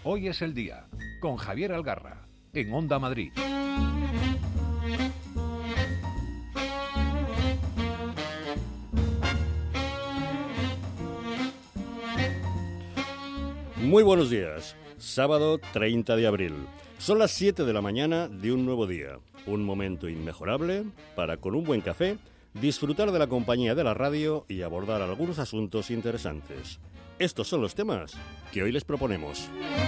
Hoy es el día, con Javier Algarra, en Onda Madrid. Muy buenos días, sábado 30 de abril. Son las 7 de la mañana de un nuevo día. Un momento inmejorable para, con un buen café, disfrutar de la compañía de la radio y abordar algunos asuntos interesantes. Estos son los temas que hoy les proponemos.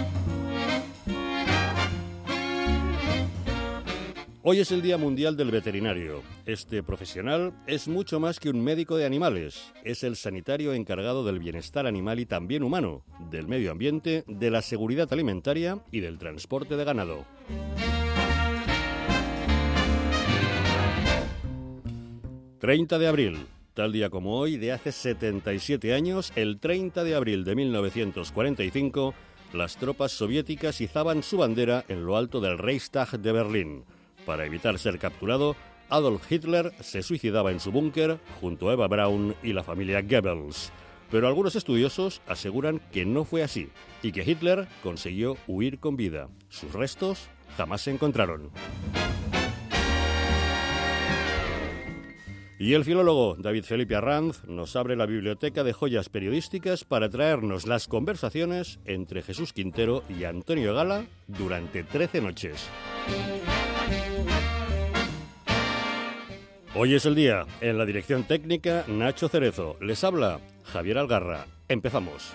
Hoy es el Día Mundial del Veterinario. Este profesional es mucho más que un médico de animales. Es el sanitario encargado del bienestar animal y también humano, del medio ambiente, de la seguridad alimentaria y del transporte de ganado. ...30 de abril... Tal día como hoy, de hace 77 años, el 30 de abril de 1945, las tropas soviéticas izaban su bandera en lo alto del Reichstag de Berlín. Para evitar ser capturado, Adolf Hitler se suicidaba en su búnker junto a Eva Braun y la familia Goebbels. Pero algunos estudiosos aseguran que no fue así y que Hitler consiguió huir con vida. Sus restos jamás se encontraron. Y el filólogo David Felipe Arranz nos abre la biblioteca de joyas periodísticas para traernos las conversaciones entre Jesús Quintero y Antonio Gala durante 13 noches. Hoy es el día. En la dirección técnica, Nacho Cerezo. Les habla Javier Algarra. Empezamos.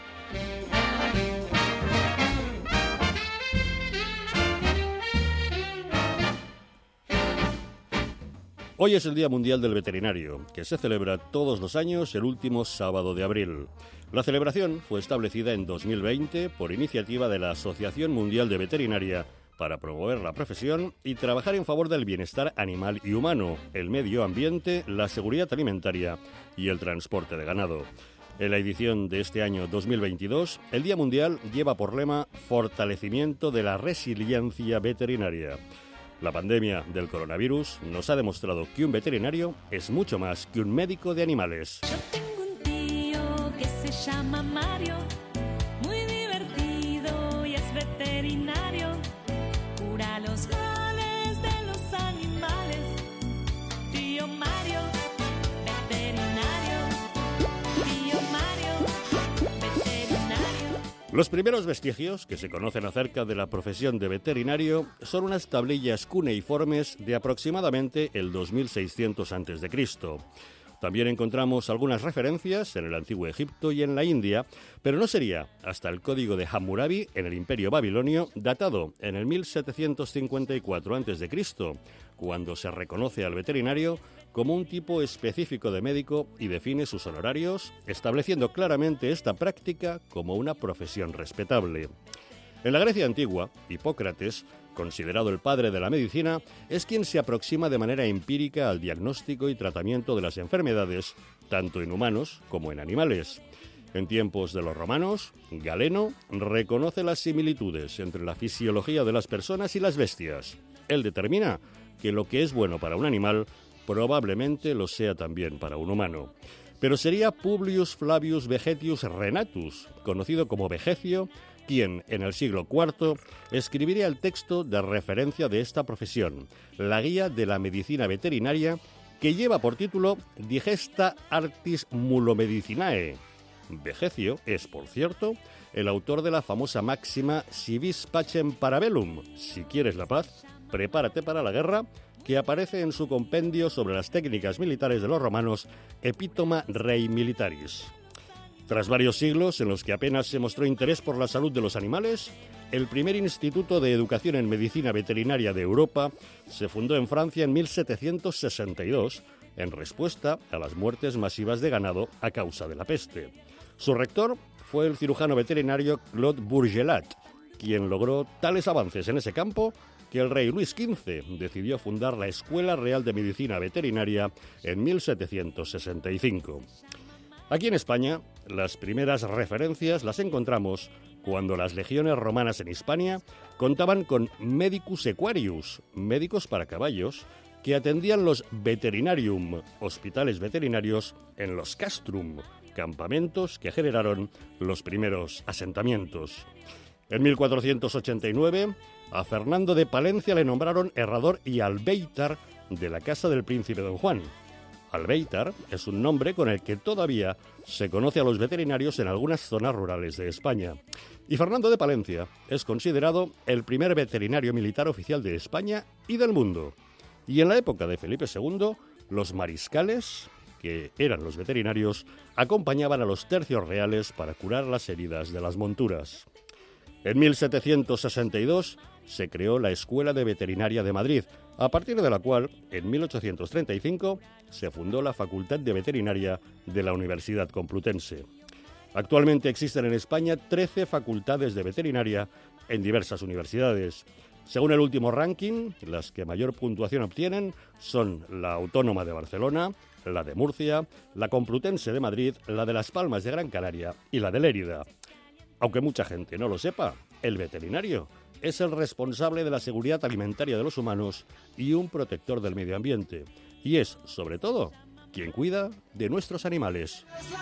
Hoy es el Día Mundial del Veterinario, que se celebra todos los años el último sábado de abril. La celebración fue establecida en 2020 por iniciativa de la Asociación Mundial de Veterinaria para promover la profesión y trabajar en favor del bienestar animal y humano, el medio ambiente, la seguridad alimentaria y el transporte de ganado. En la edición de este año 2022, el Día Mundial lleva por lema Fortalecimiento de la resiliencia veterinaria. La pandemia del coronavirus nos ha demostrado que un veterinario es mucho más que un médico de animales. Yo tengo un tío que se llama Mario, muy divertido y es veterinario. Cura los males de los animales. Tío Mario, veterinario. Tío Mario, veterinario. Los primeros vestigios que se conocen acerca de la profesión de veterinario son unas tablillas cuneiformes de aproximadamente el 2600 a.C. También encontramos algunas referencias en el Antiguo Egipto y en la India, pero no sería hasta el Código de Hammurabi en el Imperio Babilonio, datado en el 1754 a.C., cuando se reconoce al veterinario como un tipo específico de médico y define sus honorarios, estableciendo claramente esta práctica como una profesión respetable. En la Grecia antigua, Hipócrates, considerado el padre de la medicina, es quien se aproxima de manera empírica al diagnóstico y tratamiento de las enfermedades, tanto en humanos como en animales. En tiempos de los romanos, Galeno reconoce las similitudes entre la fisiología de las personas y las bestias. Él determina que lo que es bueno para un animal probablemente lo sea también para un humano. Pero sería Publius Flavius Vegetius Renatus, conocido como Vegecio, quien en el siglo IV escribiría el texto de referencia de esta profesión, la Guía de la Medicina Veterinaria, que lleva por título Digesta Artis Mulomedicinae. Vegecio es, por cierto, el autor de la famosa máxima Si vis pacem para bellum, si quieres la paz, prepárate para la guerra, que aparece en su compendio sobre las técnicas militares de los romanos, Epitoma Rei Militaris. Tras varios siglos en los que apenas se mostró interés por la salud de los animales, el primer Instituto de Educación en Medicina Veterinaria de Europa se fundó en Francia en 1762, en respuesta a las muertes masivas de ganado a causa de la peste. Su rector fue el cirujano veterinario Claude Bourgelat, quien logró tales avances en ese campo que el rey Luis XV decidió fundar la Escuela Real de Medicina Veterinaria en 1765. Aquí en España, las primeras referencias las encontramos cuando las legiones romanas en Hispania contaban con medicus equarius, médicos para caballos, que atendían los veterinarium, hospitales veterinarios, en los castrum, campamentos que generaron los primeros asentamientos. En 1489, a Fernando de Palencia le nombraron herrador y albéitar de la casa del príncipe Don Juan. Albéitar es un nombre con el que todavía se conoce a los veterinarios en algunas zonas rurales de España. Y Fernando de Palencia es considerado el primer veterinario militar oficial de España y del mundo. Y en la época de Felipe II, los mariscales, que eran los veterinarios, acompañaban a los tercios reales para curar las heridas de las monturas. En 1762 se creó la Escuela de Veterinaria de Madrid, a partir de la cual, en 1835, se fundó la Facultad de Veterinaria de la Universidad Complutense. Actualmente existen en España 13 facultades de veterinaria en diversas universidades. Según el último ranking, las que mayor puntuación obtienen son la Autónoma de Barcelona, la de Murcia, la Complutense de Madrid, la de Las Palmas de Gran Canaria y la de Lérida. Aunque mucha gente no lo sepa, el veterinario es el responsable de la seguridad alimentaria de los humanos y un protector del medio ambiente. Y es, sobre todo, quien cuida de nuestros animales.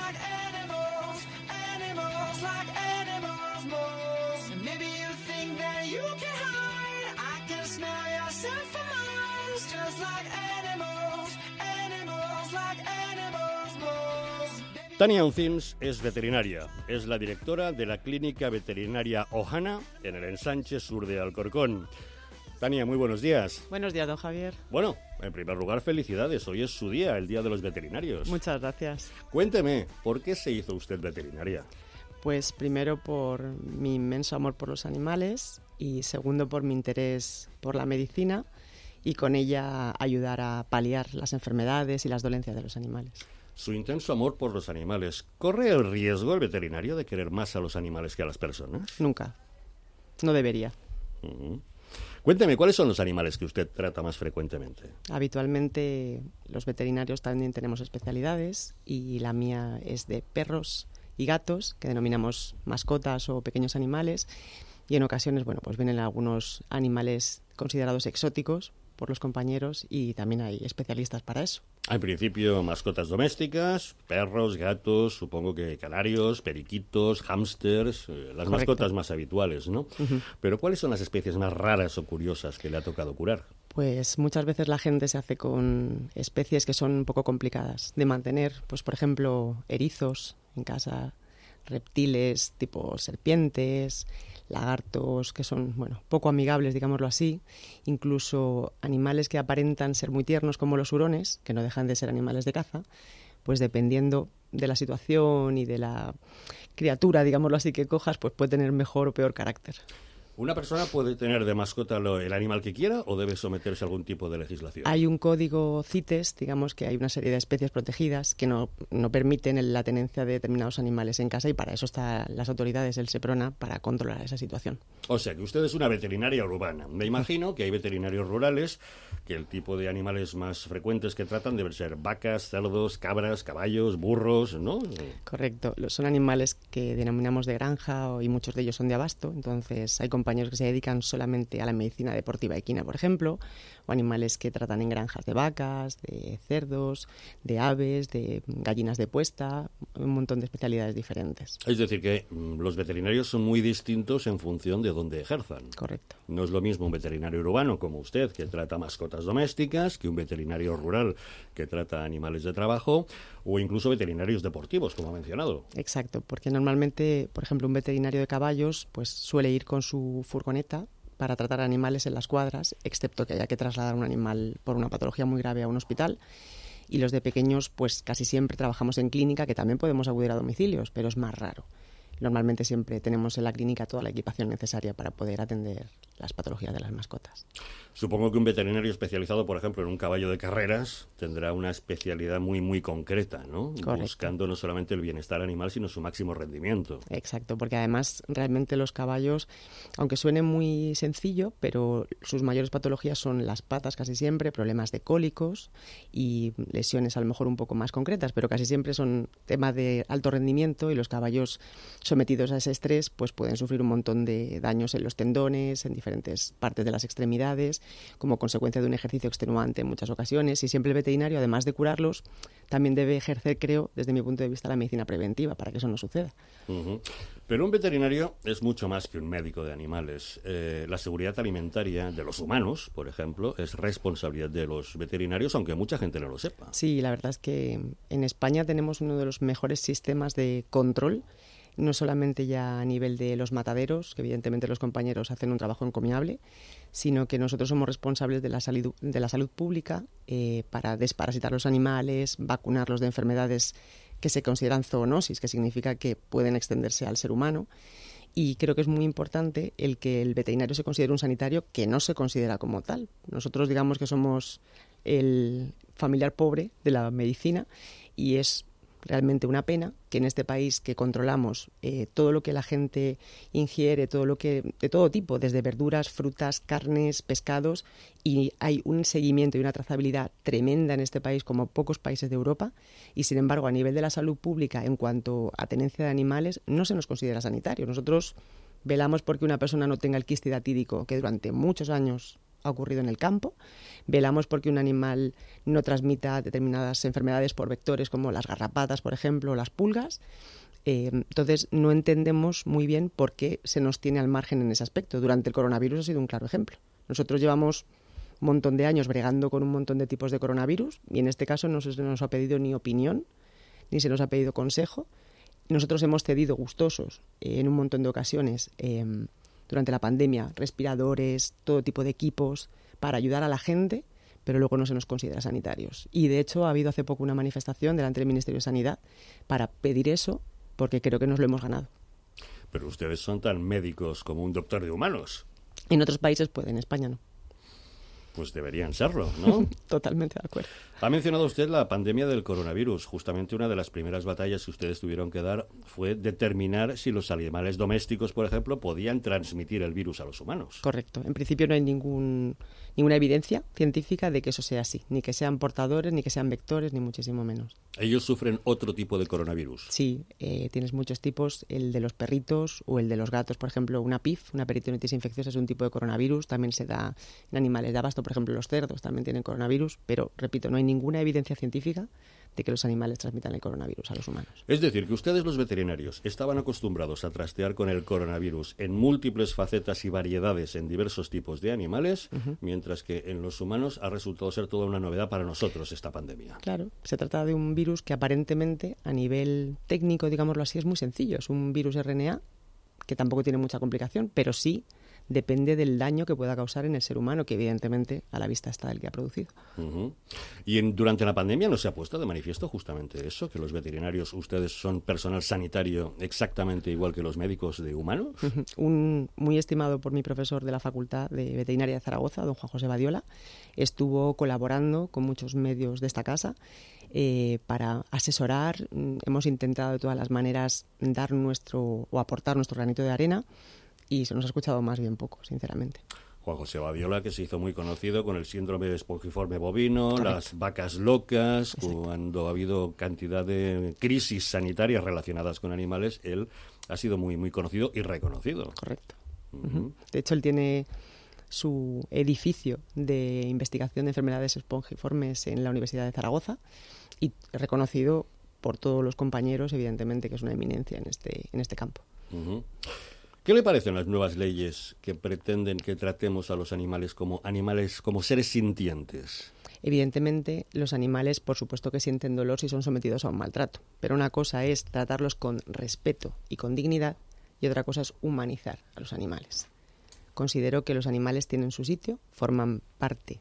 Tania Uncins es veterinaria, es la directora de la Clínica Veterinaria Ohana en el Ensanche Sur de Alcorcón. Tania, muy buenos días. Buenos días, don Javier. Bueno, en primer lugar, felicidades. Hoy es su día, el Día de los Veterinarios. Muchas gracias. Cuénteme, ¿por qué se hizo usted veterinaria? Pues primero por mi inmenso amor por los animales y segundo por mi interés por la medicina y con ella ayudar a paliar las enfermedades y las dolencias de los animales. Su intenso amor por los animales, ¿corre el riesgo el veterinario de querer más a los animales que a las personas? Nunca. No debería. Cuénteme, ¿cuáles son los animales que usted trata más frecuentemente? Habitualmente los veterinarios también tenemos especialidades y la mía es de perros y gatos, que denominamos mascotas o pequeños animales, y en ocasiones, bueno, pues vienen algunos animales considerados exóticos por los compañeros y también hay especialistas para eso. En principio, mascotas domésticas, perros, gatos, supongo que canarios, periquitos, hámsters, las Correcto. Mascotas más habituales, ¿no? Pero ¿cuáles son las especies más raras o curiosas que le ha tocado curar? Pues muchas veces la gente se hace con especies que son un poco complicadas de mantener, pues por ejemplo, erizos en casa, reptiles tipo serpientes, lagartos que son, bueno, poco amigables, digámoslo así, incluso animales que aparentan ser muy tiernos como los hurones, que no dejan de ser animales de caza, pues dependiendo de la situación y de la criatura, digámoslo así, que cojas, pues puede tener mejor o peor carácter. ¿Una persona puede tener de mascota el animal que quiera o debe someterse a algún tipo de legislación? Hay un código CITES, digamos que hay una serie de especies protegidas que no permiten la tenencia de determinados animales en casa y para eso están las autoridades del SEPRONA para controlar esa situación. O sea, que usted es una veterinaria urbana. Me imagino que hay veterinarios rurales que el tipo de animales más frecuentes que tratan deben ser vacas, cerdos, cabras, caballos, burros, ¿no? Correcto. Son animales que denominamos de granja y muchos de ellos son de abasto, entonces hay compañeros que se dedican solamente a la medicina deportiva equina, por ejemplo, o animales que tratan en granjas de vacas, de cerdos, de aves, de gallinas de puesta, un montón de especialidades diferentes. Es decir, que los veterinarios son muy distintos en función de dónde ejerzan. Correcto. No es lo mismo un veterinario urbano como usted, que trata mascotas domésticas, que un veterinario rural que trata animales de trabajo, o incluso veterinarios deportivos, como ha mencionado. Exacto, porque normalmente, por ejemplo, un veterinario de caballos pues suele ir con su furgoneta para tratar animales en las cuadras, excepto que haya que trasladar un animal por una patología muy grave a un hospital. Y los de pequeños, pues casi siempre trabajamos en clínica, que también podemos acudir a domicilios, pero es más raro. Normalmente siempre tenemos en la clínica toda la equipación necesaria para poder atender las patologías de las mascotas. Supongo que un veterinario especializado, por ejemplo, en un caballo de carreras, tendrá una especialidad muy, muy concreta, ¿no? Correcto. Buscando no solamente el bienestar animal, sino su máximo rendimiento. Exacto, porque además realmente los caballos, aunque suene muy sencillo, pero sus mayores patologías son las patas casi siempre, problemas de cólicos y lesiones a lo mejor un poco más concretas, pero casi siempre son temas de alto rendimiento y los caballos sometidos a ese estrés, pues pueden sufrir un montón de daños en los tendones, en diferentes partes de las extremidades, como consecuencia de un ejercicio extenuante en muchas ocasiones. Y siempre el veterinario, además de curarlos, también debe ejercer, creo, desde mi punto de vista, la medicina preventiva para que eso no suceda. Uh-huh. Pero un veterinario es mucho más que un médico de animales. La seguridad alimentaria de los humanos, por ejemplo, es responsabilidad de los veterinarios, aunque mucha gente no lo sepa. Sí, la verdad es que en España tenemos uno de los mejores sistemas de control, no solamente ya a nivel de los mataderos, que evidentemente los compañeros hacen un trabajo encomiable, sino que nosotros somos responsables de la salud pública para desparasitar los animales, vacunarlos de enfermedades que se consideran zoonosis, que significa que pueden extenderse al ser humano. Y creo que es muy importante el que el veterinario se considere un sanitario que no se considera como tal. Nosotros digamos que somos el familiar pobre de la medicina y es realmente una pena que en este país que controlamos todo lo que la gente ingiere, de todo tipo, desde verduras, frutas, carnes, pescados, y hay un seguimiento y una trazabilidad tremenda en este país como pocos países de Europa, y sin embargo a nivel de la salud pública en cuanto a tenencia de animales no se nos considera sanitario. Nosotros velamos porque una persona no tenga el quiste hidatídico que durante muchos años ha ocurrido en el campo, velamos porque un animal no transmita determinadas enfermedades por vectores como las garrapatas, por ejemplo, o las pulgas. Entonces no entendemos muy bien por qué se nos tiene al margen en ese aspecto. Durante el coronavirus ha sido un claro ejemplo. Nosotros llevamos un montón de años bregando con un montón de tipos de coronavirus y en este caso no se nos ha pedido ni opinión, ni se nos ha pedido consejo. Nosotros hemos cedido gustosos en un montón de ocasiones durante la pandemia, respiradores, todo tipo de equipos para ayudar a la gente, pero luego no se nos considera sanitarios. Y de hecho ha habido hace poco una manifestación delante del Ministerio de Sanidad para pedir eso, porque creo que nos lo hemos ganado. Pero ustedes son tan médicos como un doctor de humanos. En otros países puede, en España no. Pues deberían serlo, ¿no? Totalmente de acuerdo. Ha mencionado usted la pandemia del coronavirus. Justamente una de las primeras batallas que ustedes tuvieron que dar fue determinar si los animales domésticos, por ejemplo, podían transmitir el virus a los humanos. Correcto. En principio no hay ninguna evidencia científica de que eso sea así. Ni que sean portadores, ni que sean vectores, ni muchísimo menos. ¿Ellos sufren otro tipo de coronavirus? Sí, tienes muchos tipos. El de los perritos o el de los gatos, por ejemplo, una PIF, una peritonitis infecciosa, es un tipo de coronavirus. También se da en animales de abasto, por ejemplo, los cerdos también tienen coronavirus. Pero, repito, no hay ninguna evidencia científica de que los animales transmitan el coronavirus a los humanos. Es decir, que ustedes los veterinarios estaban acostumbrados a trastear con el coronavirus en múltiples facetas y variedades en diversos tipos de animales, mientras que en los humanos ha resultado ser toda una novedad para nosotros esta pandemia. Claro, se trata de un virus que aparentemente a nivel técnico, digámoslo así, es muy sencillo. Es un virus RNA que tampoco tiene mucha complicación, pero sí depende del daño que pueda causar en el ser humano, que evidentemente a la vista está el que ha producido. Y durante la pandemia no se ha puesto de manifiesto justamente eso, que los veterinarios, ustedes son personal sanitario exactamente igual que los médicos de humanos. Un muy estimado por mi profesor de la Facultad de Veterinaria de Zaragoza, don Juan José Badiola, estuvo colaborando con muchos medios de esta casa para asesorar. Hemos intentado de todas las maneras dar aportar nuestro granito de arena, y se nos ha escuchado más bien poco, sinceramente. Juan José Badiola, que se hizo muy conocido con el síndrome de espongiforme bovino, Correcto. las vacas locas. Exacto. Cuando ha habido cantidad de crisis sanitarias relacionadas con animales, él ha sido muy, muy conocido y reconocido. Correcto. De hecho, él tiene su edificio de investigación de enfermedades espongiformes en la Universidad de Zaragoza y reconocido por todos los compañeros, evidentemente, que es una eminencia en este campo. ¿Qué le parecen las nuevas leyes que pretenden que tratemos a los animales como seres sintientes? Evidentemente, los animales, por supuesto que sienten dolor si son sometidos a un maltrato, pero una cosa es tratarlos con respeto y con dignidad y otra cosa es humanizar a los animales. Considero que los animales tienen su sitio, forman parte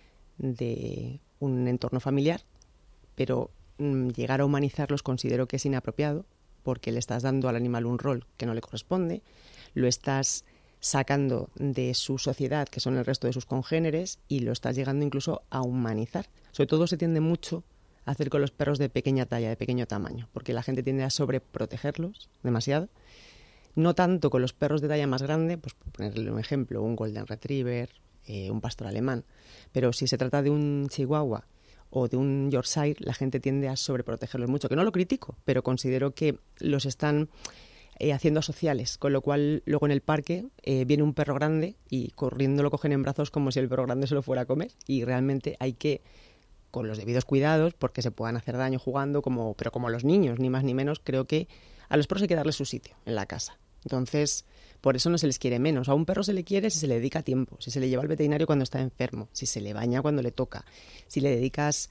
de un entorno familiar, pero llegar a humanizarlos considero que es inapropiado porque le estás dando al animal un rol que no le corresponde, lo estás sacando de su sociedad, que son el resto de sus congéneres, y lo estás llegando incluso a humanizar. Sobre todo se tiende mucho a hacer con los perros de pequeña talla, de pequeño tamaño, porque la gente tiende a sobreprotegerlos demasiado. No tanto con los perros de talla más grande, pues por ponerle un ejemplo, un Golden Retriever, un pastor alemán, pero si se trata de un Chihuahua o de un Yorkshire, la gente tiende a sobreprotegerlos mucho, que no lo critico, pero considero que los están haciendo asociales, con lo cual luego en el parque viene un perro grande y corriendo lo cogen en brazos como si el perro grande se lo fuera a comer, y realmente hay que, con los debidos cuidados, porque se puedan hacer daño jugando, pero como los niños, ni más ni menos, creo que a los perros hay que darles su sitio en la casa. Entonces, por eso no se les quiere menos. A un perro se le quiere si se le dedica tiempo, si se le lleva al veterinario cuando está enfermo, si se le baña cuando le toca, si le dedicas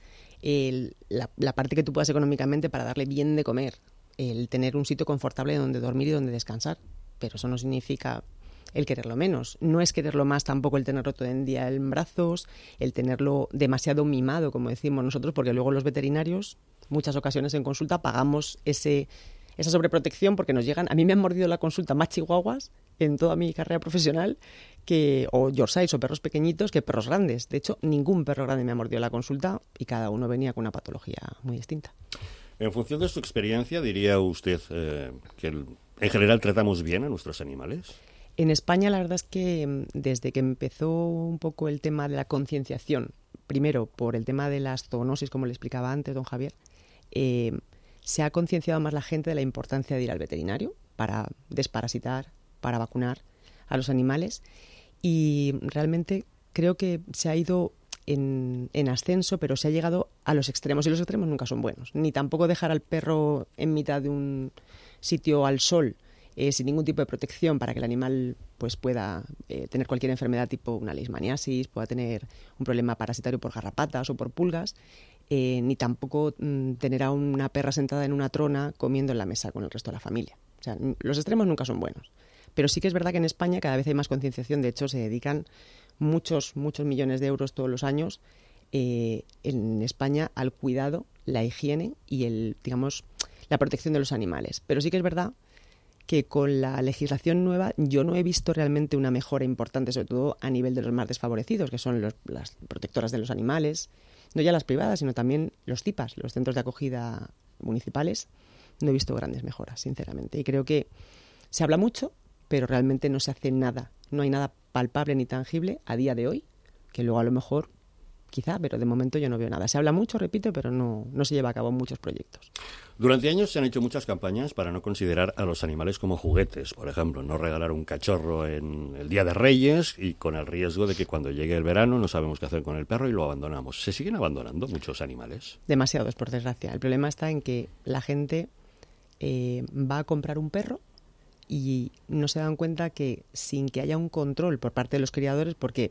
la parte que tú puedas económicamente para darle bien de comer, el tener un sitio confortable donde dormir y donde descansar. Pero eso no significa el quererlo menos. No es quererlo más tampoco el tenerlo todo el día en brazos, el tenerlo demasiado mimado, como decimos nosotros, porque luego los veterinarios, muchas ocasiones en consulta, pagamos esa sobreprotección porque nos llegan. A mí me han mordido la consulta más chihuahuas en toda mi carrera profesional, o Yorkshires o perros pequeñitos, que perros grandes. De hecho, ningún perro grande me ha mordido la consulta y cada uno venía con una patología muy distinta. En función de su experiencia, ¿diría usted que en general tratamos bien a nuestros animales? En España la verdad es que desde que empezó un poco el tema de la concienciación, primero por el tema de las zoonosis, como le explicaba antes don Javier, se ha concienciado más la gente de la importancia de ir al veterinario para desparasitar, para vacunar a los animales, y realmente creo que se ha ido en ascenso, pero se ha llegado a los extremos, y los extremos nunca son buenos. Ni tampoco dejar al perro en mitad de un sitio al sol sin ningún tipo de protección para que el animal pues pueda tener cualquier enfermedad tipo una leishmaniasis, pueda tener un problema parasitario por garrapatas o por pulgas, ni tampoco tener a una perra sentada en una trona comiendo en la mesa con el resto de la familia. O sea, los extremos nunca son buenos. Pero sí que es verdad que en España cada vez hay más concienciación. De hecho, se dedican muchos millones de euros todos los años en España al cuidado, la higiene y la protección de los animales. Pero sí que es verdad que con la legislación nueva yo no he visto realmente una mejora importante, sobre todo a nivel de los más desfavorecidos, que son las protectoras de los animales, no ya las privadas, sino también los CIPAs, los centros de acogida municipales. No he visto grandes mejoras, sinceramente. Y creo que se habla mucho, pero realmente no se hace nada. No hay nada palpable ni tangible a día de hoy, que luego a lo mejor, quizá, pero de momento yo no veo nada. Se habla mucho, repito, pero no se lleva a cabo muchos proyectos. Durante años se han hecho muchas campañas para no considerar a los animales como juguetes. Por ejemplo, no regalar un cachorro en el Día de Reyes, y con el riesgo de que cuando llegue el verano no sabemos qué hacer con el perro y lo abandonamos. ¿Se siguen abandonando muchos animales? Demasiados, por desgracia. El problema está en que la gente va a comprar un perro y no se dan cuenta que sin que haya un control por parte de los criadores, porque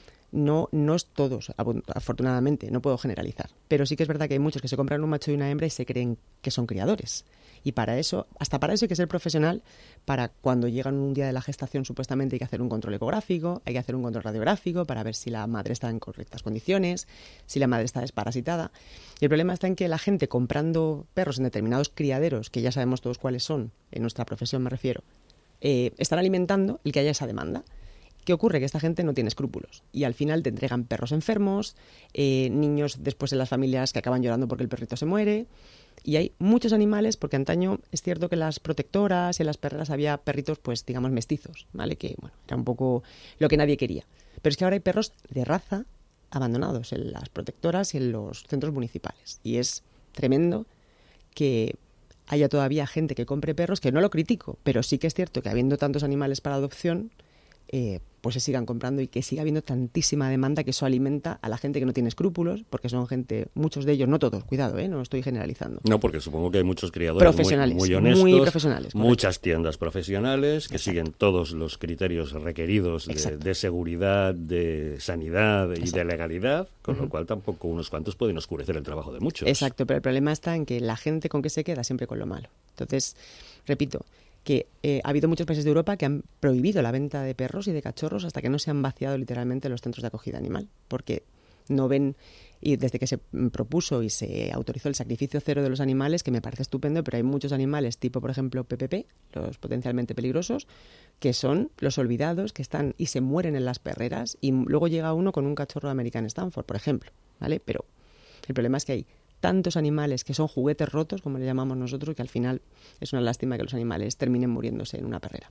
no es todos, afortunadamente, no puedo generalizar, pero sí que es verdad que hay muchos que se compran un macho y una hembra y se creen que son criadores. Y hasta para eso hay que ser profesional. Para cuando llegan un día de la gestación, supuestamente hay que hacer un control ecográfico, hay que hacer un control radiográfico para ver si la madre está en correctas condiciones, si la madre está desparasitada. Y el problema está en que la gente comprando perros en determinados criaderos, que ya sabemos todos cuáles son, en nuestra profesión me refiero, están alimentando el que haya esa demanda. ¿Qué ocurre? Que esta gente no tiene escrúpulos y al final te entregan perros enfermos, niños después en las familias que acaban llorando porque el perrito se muere. Y hay muchos animales, porque antaño es cierto que en las protectoras y en las perreras había perritos, pues digamos, mestizos, ¿vale? Que, bueno, era un poco lo que nadie quería. Pero es que ahora hay perros de raza abandonados en las protectoras y en los centros municipales. Y es tremendo que haya todavía gente que compre perros, que no lo critico, pero sí que es cierto que habiendo tantos animales para adopción, pues se sigan comprando y que siga habiendo tantísima demanda, que eso alimenta a la gente que no tiene escrúpulos, porque son gente, muchos de ellos, no todos, cuidado, no estoy generalizando. No, porque supongo que hay muchos criadores profesionales, muy honestos, muy profesionales, muchas tiendas profesionales que siguen todos los criterios requeridos de seguridad, de sanidad y de legalidad, con lo cual tampoco unos cuantos pueden oscurecer el trabajo de muchos. Exacto, pero el problema está en que la gente con que se queda siempre con lo malo. Entonces, repito, que ha habido muchos países de Europa que han prohibido la venta de perros y de cachorros hasta que no se han vaciado literalmente los centros de acogida animal, porque no ven, y desde que se propuso y se autorizó el sacrificio cero de los animales, que me parece estupendo, pero hay muchos animales tipo, por ejemplo, PPP, los potencialmente peligrosos, que son los olvidados, que están y se mueren en las perreras, y luego llega uno con un cachorro de American Stanford, por ejemplo, ¿vale? Pero el problema es que hay tantos animales que son juguetes rotos, como le llamamos nosotros, que al final es una lástima que los animales terminen muriéndose en una perrera.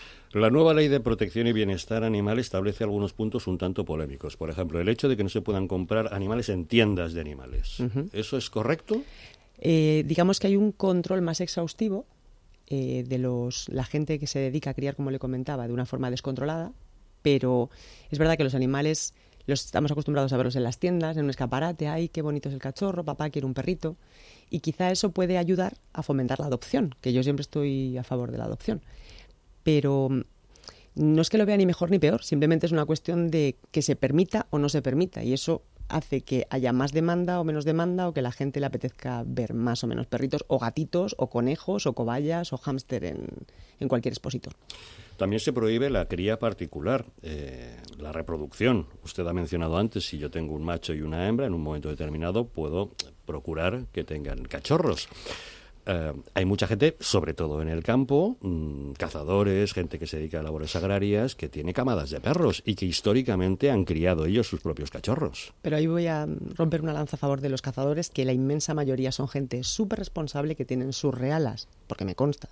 La nueva Ley de Protección y Bienestar Animal establece algunos puntos un tanto polémicos. Por ejemplo, el hecho de que no se puedan comprar animales en tiendas de animales. ¿Eso es correcto? Digamos que hay un control más exhaustivo la gente que se dedica a criar, como le comentaba, de una forma descontrolada, pero es verdad que los animales los estamos acostumbrados a verlos en las tiendas, en un escaparate, ¡ay, qué bonito es el cachorro, papá quiere un perrito! Y quizá eso puede ayudar a fomentar la adopción, que yo siempre estoy a favor de la adopción. Pero no es que lo vea ni mejor ni peor, simplemente es una cuestión de que se permita o no se permita, y eso hace que haya más demanda o menos demanda, o que la gente le apetezca ver más o menos perritos o gatitos o conejos o cobayas o hámster en cualquier expositor. También se prohíbe la cría particular, la reproducción. Usted ha mencionado antes, si yo tengo un macho y una hembra, en un momento determinado puedo procurar que tengan cachorros. Hay mucha gente, sobre todo en el campo, cazadores, gente que se dedica a labores agrarias, que tiene camadas de perros y que históricamente han criado ellos sus propios cachorros. Pero ahí voy a romper una lanza a favor de los cazadores, que la inmensa mayoría son gente súper responsable, que tienen sus realas, porque me consta,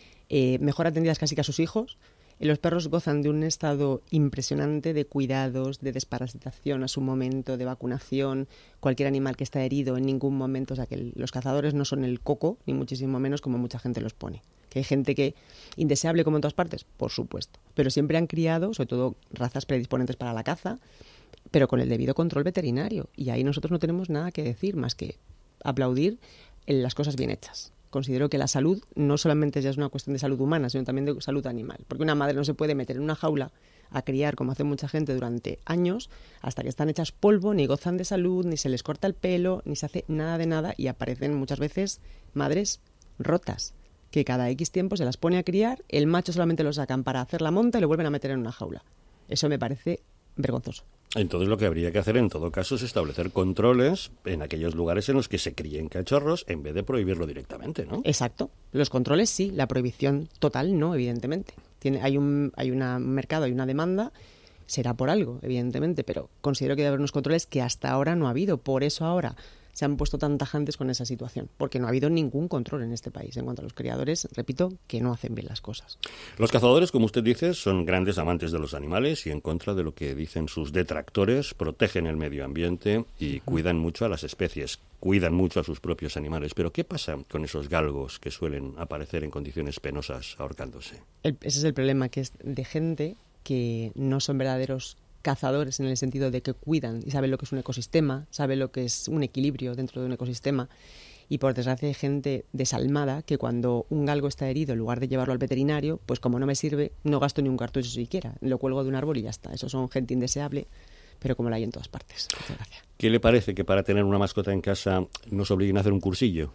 mejor atendidas casi que a sus hijos. Los perros gozan de un estado impresionante de cuidados, de desparasitación a su momento, de vacunación. Cualquier animal que está herido en ningún momento, o sea que los cazadores no son el coco, ni muchísimo menos como mucha gente los pone. Que hay gente que, indeseable como en todas partes, por supuesto, pero siempre han criado, sobre todo razas predisponentes para la caza, pero con el debido control veterinario. Y ahí nosotros no tenemos nada que decir más que aplaudir las cosas bien hechas. Considero que la salud no solamente ya es una cuestión de salud humana, sino también de salud animal. Porque una madre no se puede meter en una jaula a criar, como hace mucha gente, durante años, hasta que están hechas polvo, ni gozan de salud, ni se les corta el pelo, ni se hace nada de nada, y aparecen muchas veces madres rotas, que cada X tiempo se las pone a criar, el macho solamente lo sacan para hacer la monta y lo vuelven a meter en una jaula. Eso me parece vergonzoso. Entonces lo que habría que hacer en todo caso es establecer controles en aquellos lugares en los que se críen cachorros en vez de prohibirlo directamente, ¿no? Exacto. Los controles sí, la prohibición total no, evidentemente. Hay un mercado, hay una demanda, será por algo, evidentemente, pero considero que debe haber unos controles que hasta ahora no ha habido. Por eso ahora se han puesto tan tajantes con esa situación, porque no ha habido ningún control en este país en cuanto a los criadores, repito, que no hacen bien las cosas. Los cazadores, como usted dice, son grandes amantes de los animales y, en contra de lo que dicen sus detractores, protegen el medio ambiente y cuidan mucho a las especies, cuidan mucho a sus propios animales. Pero ¿qué pasa con esos galgos que suelen aparecer en condiciones penosas ahorcándose? Ese es el problema, que es de gente que no son verdaderos cazadores en el sentido de que cuidan y saben lo que es un ecosistema, saben lo que es un equilibrio dentro de un ecosistema, y por desgracia hay gente desalmada que cuando un galgo está herido, en lugar de llevarlo al veterinario, pues como no me sirve, no gasto ni un cartucho siquiera, lo cuelgo de un árbol y ya está. Eso son gente indeseable, pero como la hay en todas partes. Muchas gracias. ¿Qué le parece que para tener una mascota en casa nos obliguen a hacer un cursillo?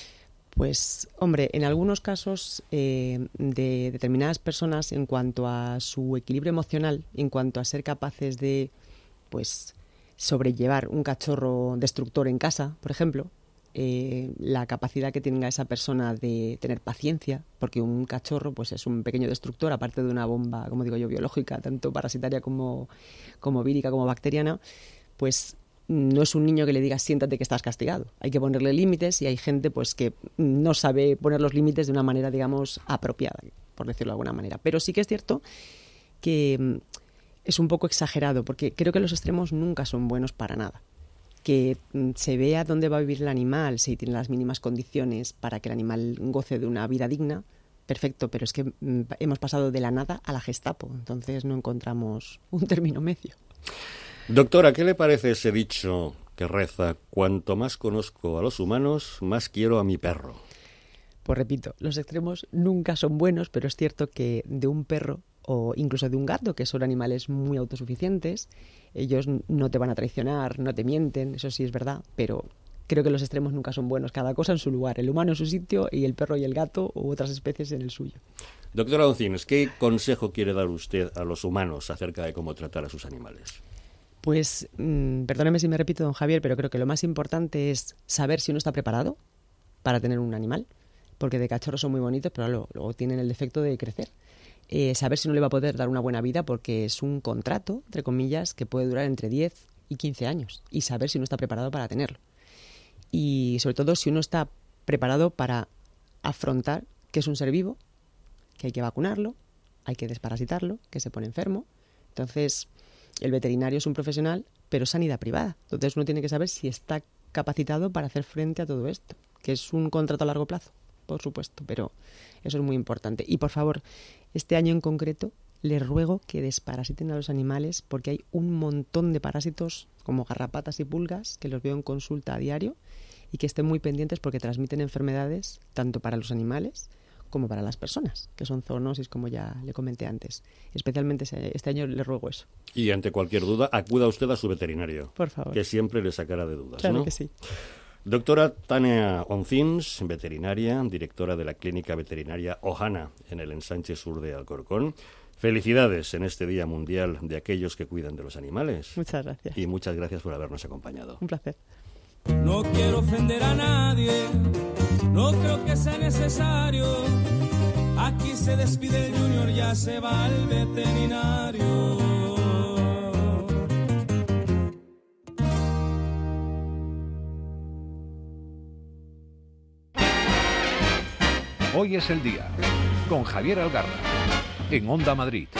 Pues, hombre, en algunos casos de determinadas personas, en cuanto a su equilibrio emocional, en cuanto a ser capaces de, pues, sobrellevar un cachorro destructor en casa, por ejemplo, la capacidad que tenga esa persona de tener paciencia, porque un cachorro, pues, es un pequeño destructor, aparte de una bomba, como digo yo, biológica, tanto parasitaria como vírica como bacteriana, pues no es un niño que le digas siéntate que estás castigado. Hay que ponerle límites, y hay gente pues que no sabe poner los límites de una manera, digamos, apropiada, por decirlo de alguna manera. Pero sí que es cierto que es un poco exagerado, porque creo que los extremos nunca son buenos para nada. Que se vea dónde va a vivir el animal, si tiene las mínimas condiciones para que el animal goce de una vida digna, perfecto, pero es que hemos pasado de la nada a la Gestapo, entonces no encontramos un término medio. Doctora, ¿qué le parece ese dicho que reza: cuanto más conozco a los humanos, más quiero a mi perro? Pues repito, los extremos nunca son buenos, pero es cierto que de un perro o incluso de un gato, que son animales muy autosuficientes, ellos no te van a traicionar, no te mienten, eso sí es verdad, pero creo que los extremos nunca son buenos, cada cosa en su lugar, el humano en su sitio y el perro y el gato u otras especies en el suyo. Doctora Oncines, ¿qué consejo quiere dar usted a los humanos acerca de cómo tratar a sus animales? Pues, perdóneme si me repito, don Javier, pero creo que lo más importante es saber si uno está preparado para tener un animal, porque de cachorros son muy bonitos, pero luego tienen el defecto de crecer. Saber si uno le va a poder dar una buena vida, porque es un contrato, entre comillas, que puede durar entre 10 y 15 años, y saber si uno está preparado para tenerlo. Y sobre todo si uno está preparado para afrontar que es un ser vivo, que hay que vacunarlo, hay que desparasitarlo, que se pone enfermo. Entonces, el veterinario es un profesional, pero es sanidad privada. Entonces uno tiene que saber si está capacitado para hacer frente a todo esto, que es un contrato a largo plazo. por supuesto, pero eso es muy importante. Y por favor, este año en concreto, les ruego que desparasiten a los animales porque hay un montón de parásitos como garrapatas y pulgas que los veo en consulta a diario y que estén muy pendientes porque transmiten enfermedades tanto para los animales como para las personas, que son zoonosis, como ya le comenté antes. Especialmente este año le ruego eso. Y ante cualquier duda, acuda usted a su veterinario. Por favor. Que siempre le sacará de dudas, Claro ¿no? que sí. Doctora Tania Oncins, veterinaria, directora de la Clínica Veterinaria Ohana en el Ensanche Sur de Alcorcón. Felicidades en este Día Mundial de aquellos que cuidan de los animales. Muchas gracias. Y muchas gracias por habernos acompañado. Un placer. No quiero ofender a nadie, no creo que sea necesario. Aquí se despide el Junior, ya se va el veterinario. Hoy es el día, con Javier Algarra, en Onda Madrid.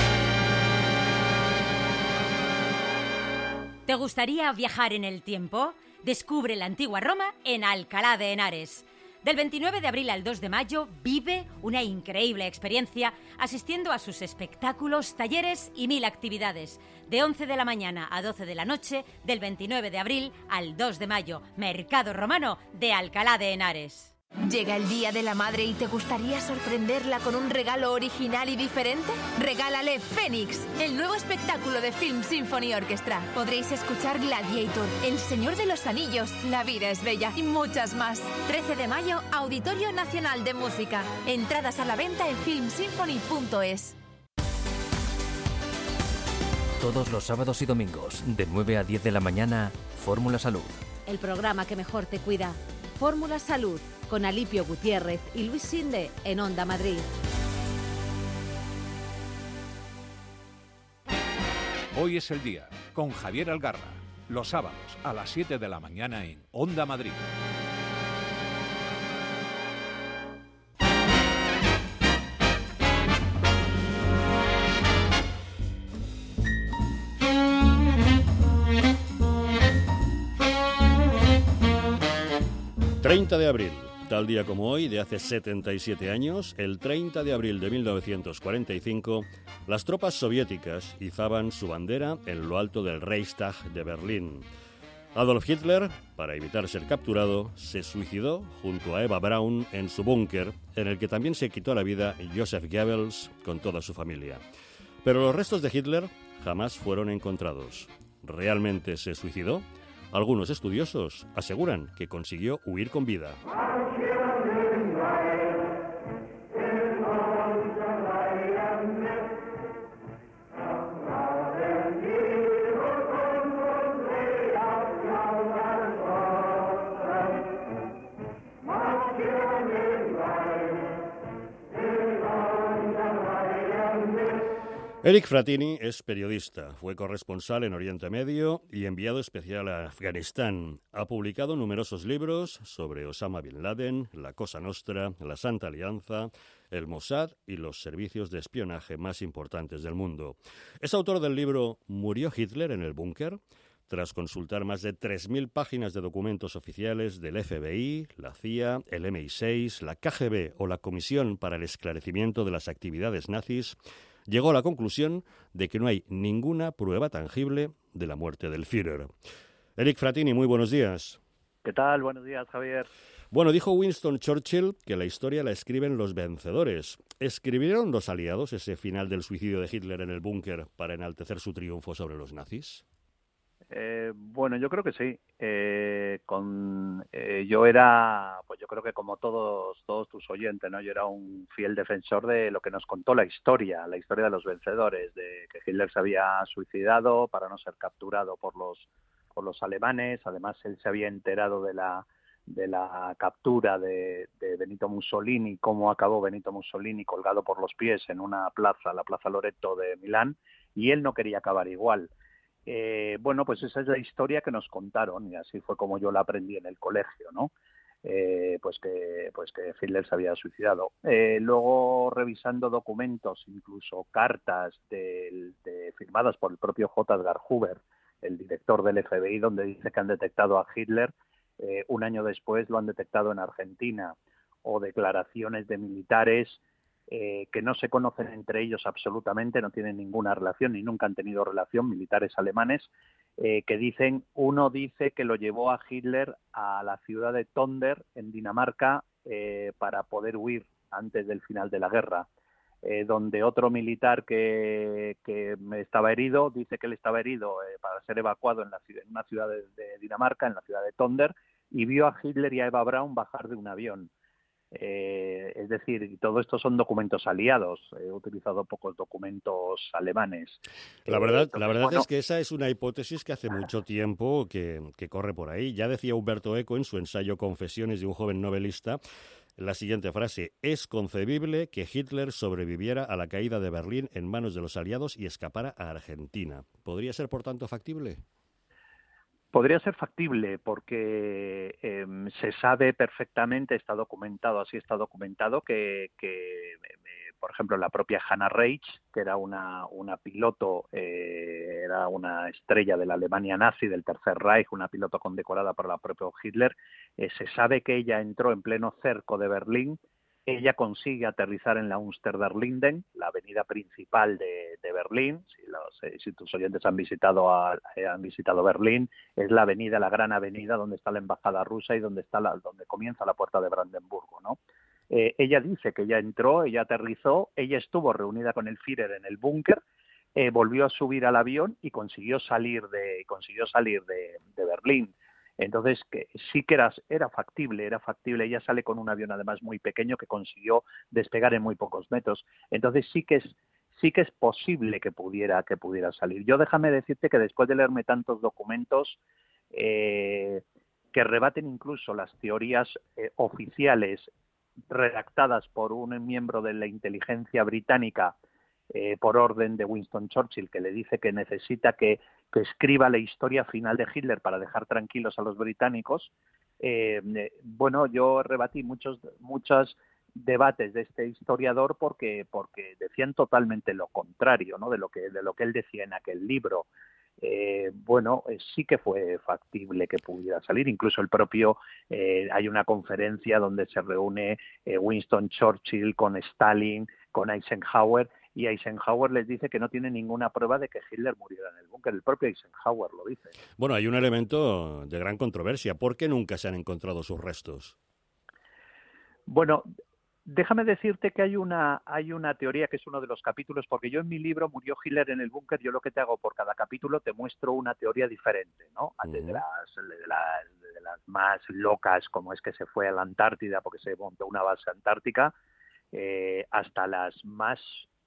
¿Te gustaría viajar en el tiempo? Descubre la antigua Roma en Alcalá de Henares. Del 29 de abril al 2 de mayo vive una increíble experiencia asistiendo a sus espectáculos, talleres y 1000 actividades. De 11 de la mañana a 12 de la noche, del 29 de abril al 2 de mayo, Mercado Romano de Alcalá de Henares. ¿Llega el Día de la Madre y te gustaría sorprenderla con un regalo original y diferente? Regálale Fénix, el nuevo espectáculo de Film Symphony Orchestra. Podréis escuchar Gladiator, El Señor de los Anillos, La vida es bella y muchas más. 13 de mayo, Auditorio Nacional de Música. Entradas a la venta en filmsymphony.es. Todos los sábados y domingos, de 9 a 10 de la mañana, Fórmula Salud. El programa que mejor te cuida. Fórmula Salud, con Alipio Gutiérrez y Luis Sinde en Onda Madrid. Hoy es el día, con Javier Algarra. Los sábados a las 7 de la mañana en Onda Madrid. ...30 de abril, tal día como hoy, de hace 77 años, el 30 de abril de 1945, las tropas soviéticas izaban su bandera en lo alto del Reichstag de Berlín. Adolf Hitler, para evitar ser capturado, se suicidó junto a Eva Braun en su búnker, en el que también se quitó la vida Joseph Goebbels con toda su familia. Pero los restos de Hitler jamás fueron encontrados. ¿Realmente se suicidó? Algunos estudiosos aseguran que consiguió huir con vida. Eric Frattini es periodista, fue corresponsal en Oriente Medio y enviado especial a Afganistán. Ha publicado numerosos libros sobre Osama Bin Laden, la Cosa Nostra, la Santa Alianza, el Mossad y los servicios de espionaje más importantes del mundo. Es autor del libro ¿Murió Hitler en el búnker?, tras consultar más de 3.000 páginas de documentos oficiales del FBI, la CIA, el MI6, la KGB o la Comisión para el Esclarecimiento de las Actividades Nazis, llegó a la conclusión de que no hay ninguna prueba tangible de la muerte del Führer. Eric Frattini, muy buenos días. ¿Qué tal? Buenos días, Javier. Bueno, dijo Winston Churchill que la historia la escriben los vencedores. ¿Escribieron los aliados ese final del suicidio de Hitler en el búnker para enaltecer su triunfo sobre los nazis? Bueno, yo creo que sí. Yo era, pues yo creo que como todos tus oyentes, ¿no? Yo era un fiel defensor de lo que nos contó la historia de los vencedores, de que Hitler se había suicidado para no ser capturado por los alemanes. Además, él se había enterado de la captura de Benito Mussolini, cómo acabó Benito Mussolini colgado por los pies en una plaza, la Plaza Loreto de Milán, y él no quería acabar igual. Bueno, pues esa es la historia que nos contaron y así fue como yo la aprendí en el colegio, ¿no? Pues que Hitler se había suicidado. Luego, revisando documentos, incluso cartas firmadas por el propio J. Edgar Hoover, el director del FBI, donde dice que han detectado a Hitler, un año después lo han detectado en Argentina. o declaraciones de militares que no se conocen entre ellos absolutamente, no tienen ninguna relación ni nunca han tenido relación, militares alemanes, que dicen, uno dice que lo llevó a Hitler a la ciudad de Tonder, en Dinamarca, para poder huir antes del final de la guerra. Donde otro militar que estaba herido, dice que él estaba herido para ser evacuado en una ciudad de Dinamarca, en la ciudad de Tonder, y vio a Hitler y a Eva Braun bajar de un avión. Es decir, todo esto son documentos aliados. He utilizado pocos documentos alemanes. La verdad bueno, es que esa es una hipótesis que hace mucho tiempo que corre por ahí. Ya decía Umberto Eco en su ensayo Confesiones de un joven novelista la siguiente frase: es concebible que Hitler sobreviviera a la caída de Berlín en manos de los aliados y escapara a Argentina. ¿Podría ser, por tanto, factible? Podría ser factible porque se sabe perfectamente, está documentado que por ejemplo, la propia Hannah Reich, que era una piloto, era una estrella de la Alemania nazi, del Tercer Reich, una piloto condecorada por el propio Hitler, se sabe que ella entró en pleno cerco de Berlín. Ella consigue aterrizar en la Unster der Linden, la avenida principal de Berlín. Si tus oyentes han visitado Berlín, es la avenida, la gran avenida donde está la embajada rusa y donde comienza la puerta de Brandenburgo, ¿no? Ella dice que ella entró, ella aterrizó, ella estuvo reunida con el Führer en el búnker, volvió a subir al avión y consiguió salir de Berlín. Entonces, que sí que era factible. Ella sale con un avión además muy pequeño que consiguió despegar en muy pocos metros. Entonces sí que es posible que pudiera salir. Yo déjame decirte que después de leerme tantos documentos que rebaten incluso las teorías oficiales redactadas por un miembro de la inteligencia británica por orden de Winston Churchill, que le dice que necesita que escriba la historia final de Hitler para dejar tranquilos a los británicos. Yo rebatí muchos debates de este historiador porque decían totalmente lo contrario, ¿no? de lo que él decía en aquel libro. Sí que fue factible que pudiera salir. Incluso el propio, hay una conferencia donde se reúne Winston Churchill con Stalin, con Eisenhower, y Eisenhower les dice que no tiene ninguna prueba de que Hitler muriera en el búnker. El propio Eisenhower lo dice. Bueno, hay un elemento de gran controversia. ¿Por qué nunca se han encontrado sus restos? Bueno, déjame decirte que hay una teoría que es uno de los capítulos, porque yo en mi libro Murió Hitler en el búnker, yo lo que te hago por cada capítulo te muestro una teoría diferente, ¿no? De las más locas, como es que se fue a la Antártida porque se montó una base antártica, hasta las más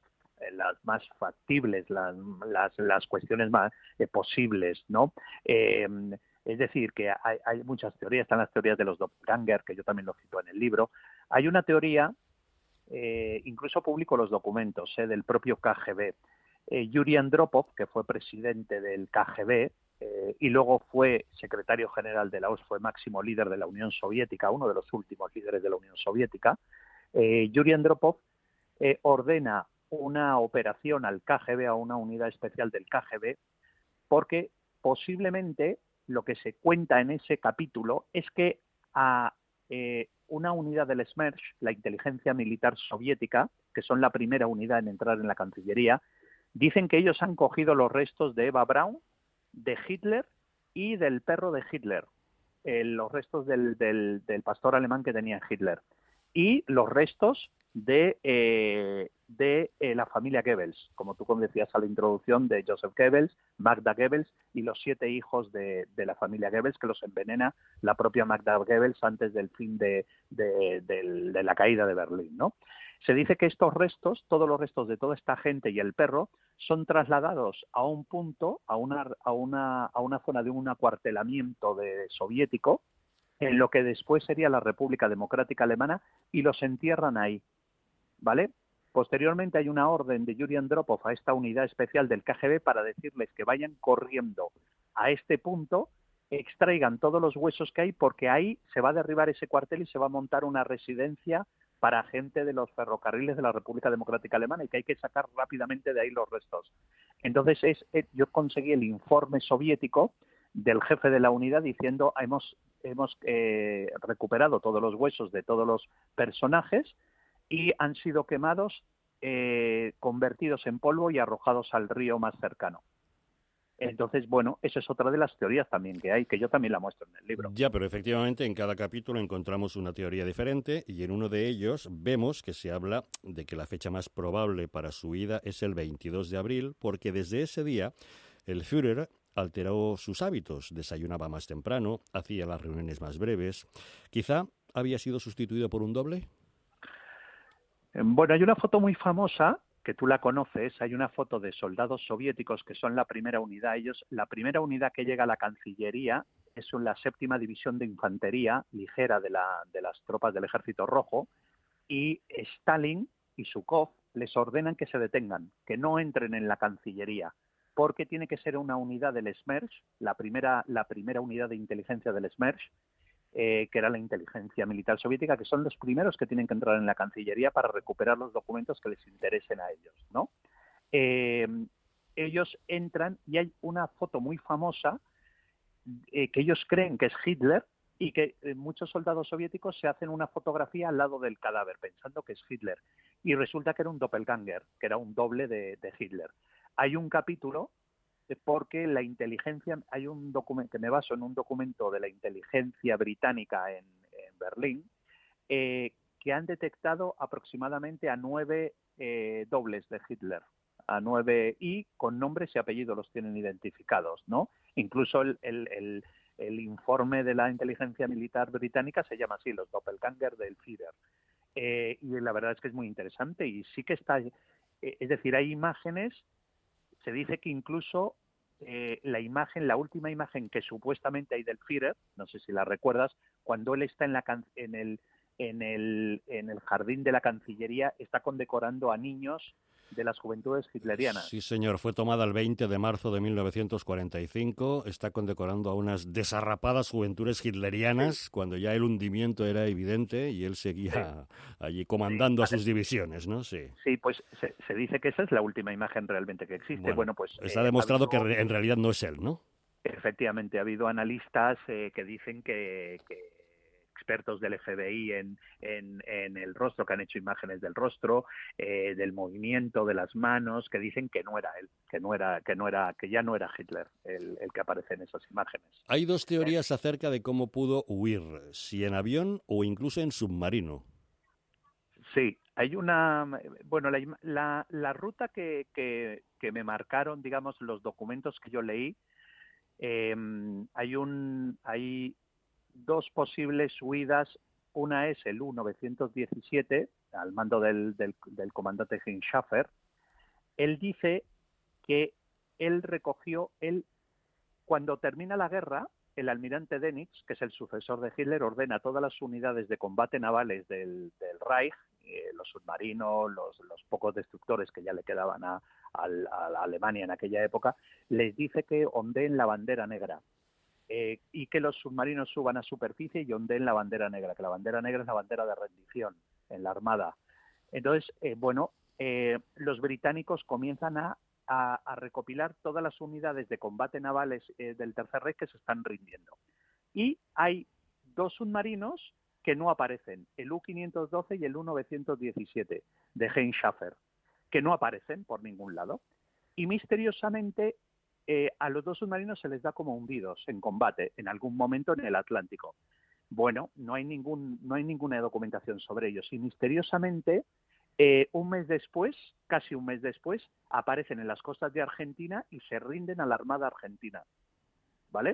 factibles, las cuestiones más posibles, ¿no? Es decir, que hay muchas teorías, están las teorías de los doppelganger, que yo también lo cito en el libro. Hay una teoría, incluso publico los documentos del propio KGB. Yuri Andropov, que fue presidente del KGB y luego fue secretario general de la OSS, fue máximo líder de la Unión Soviética, uno de los últimos líderes de la Unión Soviética. Yuri Andropov ordena una operación al KGB, a una unidad especial del KGB, porque posiblemente lo que se cuenta en ese capítulo es que a una unidad del Smersh, la inteligencia militar soviética, que son la primera unidad en entrar en la Cancillería, dicen que ellos han cogido los restos de Eva Braun, de Hitler y del perro de Hitler, los restos del pastor alemán que tenía Hitler, y los restos de la familia Goebbels, como tú decías a la introducción, de Joseph Goebbels, Magda Goebbels y los 7 hijos de la familia Goebbels, que los envenena la propia Magda Goebbels antes del fin de la caída de Berlín, ¿no? Se dice que estos restos, todos los restos de toda esta gente y el perro, son trasladados a un punto, a una zona de un acuartelamiento soviético, en lo que después sería la República Democrática Alemana, y los entierran ahí, ¿vale? Posteriormente hay una orden de Yuri Andropov a esta unidad especial del KGB para decirles que vayan corriendo a este punto, extraigan todos los huesos que hay, porque ahí se va a derribar ese cuartel y se va a montar una residencia para gente de los ferrocarriles de la República Democrática Alemana, y que hay que sacar rápidamente de ahí los restos. Entonces yo conseguí el informe soviético del jefe de la unidad diciendo: hemos hemos recuperado todos los huesos de todos los personajes y han sido quemados, convertidos en polvo y arrojados al río más cercano. Entonces, bueno, esa es otra de las teorías también que hay, que yo también la muestro en el libro. Ya, pero efectivamente en cada capítulo encontramos una teoría diferente y en uno de ellos vemos que se habla de que la fecha más probable para su huida es el 22 de abril, porque desde ese día el Führer alteró sus hábitos, desayunaba más temprano, hacía las reuniones más breves. Quizá había sido sustituido por un doble. Bueno, hay una foto muy famosa que tú la conoces, hay una foto de soldados soviéticos que son la primera unidad. La primera unidad que llega a la Cancillería es la 7ª División de Infantería Ligera de las tropas del Ejército Rojo, y Stalin y Zhukov les ordenan que se detengan, que no entren en la Cancillería, porque tiene que ser una unidad del Smersh, la primera unidad de inteligencia del Smersh, que era la inteligencia militar soviética, que son los primeros que tienen que entrar en la Cancillería para recuperar los documentos que les interesen a ellos, ¿no? Ellos entran y hay una foto muy famosa que ellos creen que es Hitler y que muchos soldados soviéticos se hacen una fotografía al lado del cadáver pensando que es Hitler, y resulta que era un doppelganger, que era un doble de Hitler. Hay un capítulo porque la inteligencia, hay un documento, que me baso en un documento de la inteligencia británica en Berlín, que han detectado aproximadamente a 9 dobles de Hitler, a 9, y con nombres y apellidos los tienen identificados, ¿no? Incluso el informe de la inteligencia militar británica se llama así, los doppelganger del Führer. Y la verdad es que es muy interesante y sí que está, es decir, hay imágenes. Se dice que incluso la última imagen que supuestamente hay del Führer, no sé si la recuerdas, cuando él está en el jardín de la Cancillería, está condecorando a niños de las juventudes hitlerianas. Sí, señor, fue tomada el 20 de marzo de 1945, está condecorando a unas desarrapadas juventudes hitlerianas, sí, cuando ya el hundimiento era evidente y él seguía allí comandando a sus divisiones, ¿no? Sí, pues se dice que esa es la última imagen realmente que existe. Bueno, pues está demostrado que en realidad no es él, ¿no? Efectivamente, ha habido analistas que dicen que expertos del FBI en el rostro, que han hecho imágenes del rostro, del movimiento de las manos, que dicen que no era él, que ya no era Hitler el que aparece en esas imágenes. Hay dos teorías acerca de cómo pudo huir, si en avión o incluso en submarino. Sí, hay una, bueno, la ruta que me marcaron, digamos, los documentos que yo leí, hay dos posibles huidas. Una es el U-917, al mando del comandante Heinz Schäfer. Él dice que él cuando termina la guerra, el almirante Dönitz, que es el sucesor de Hitler, ordena a todas las unidades de combate navales del Reich, los submarinos, los pocos destructores que ya le quedaban a Alemania en aquella época, les dice que ondeen la bandera negra. Y que los submarinos suban a superficie y ondeen la bandera negra, que la bandera negra es la bandera de rendición en la Armada. Entonces, los británicos comienzan a recopilar todas las unidades de combate navales del Tercer Reich que se están rindiendo. Y hay dos submarinos que no aparecen, el U-512 y el U-917 de Heinz Schäfer, que no aparecen por ningún lado. Y misteriosamente a los dos submarinos se les da como hundidos en combate en algún momento en el Atlántico. Bueno, no hay ninguna documentación sobre ellos y misteriosamente casi un mes después, aparecen en las costas de Argentina y se rinden a la Armada Argentina, ¿vale?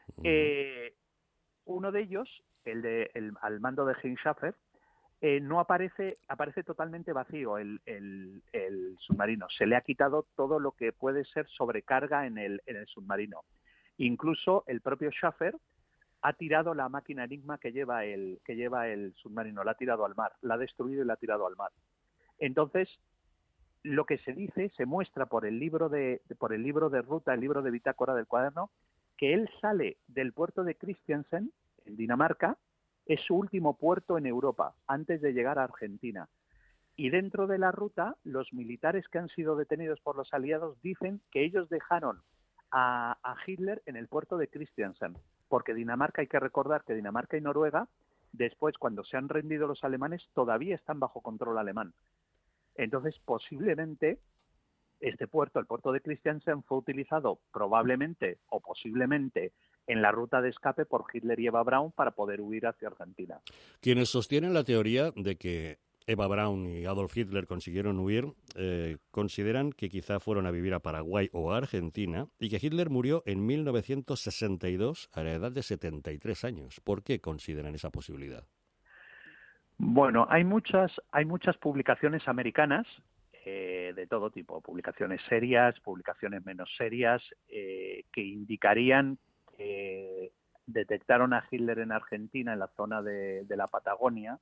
Uno de ellos, al mando de Heinz Schäfer, no aparece totalmente vacío el submarino. Se le ha quitado todo lo que puede ser sobrecarga en el submarino. Incluso el propio Schäfer ha tirado la máquina Enigma que lleva el submarino, la ha tirado al mar, la ha destruido y la ha tirado al mar. Entonces, lo que se dice, se muestra por el libro de ruta, el libro de bitácora del cuaderno, que él sale del puerto de Christiansen, en Dinamarca, es su último puerto en Europa, antes de llegar a Argentina. Y dentro de la ruta, los militares que han sido detenidos por los aliados dicen que ellos dejaron a Hitler en el puerto de Christiansen. porque Dinamarca, hay que recordar que Dinamarca y Noruega, después, cuando se han rendido los alemanes, todavía están bajo control alemán. Entonces, posiblemente, este puerto, el puerto de Christiansen, fue utilizado probablemente o posiblemente en la ruta de escape por Hitler y Eva Braun para poder huir hacia Argentina. Quienes sostienen la teoría de que Eva Braun y Adolf Hitler consiguieron huir, consideran que quizá fueron a vivir a Paraguay o a Argentina y que Hitler murió en 1962 a la edad de 73 años. ¿Por qué consideran esa posibilidad? Bueno, hay muchas publicaciones americanas de todo tipo, publicaciones serias, publicaciones menos serias, que indicarían que detectaron a Hitler en Argentina, en la zona de la Patagonia.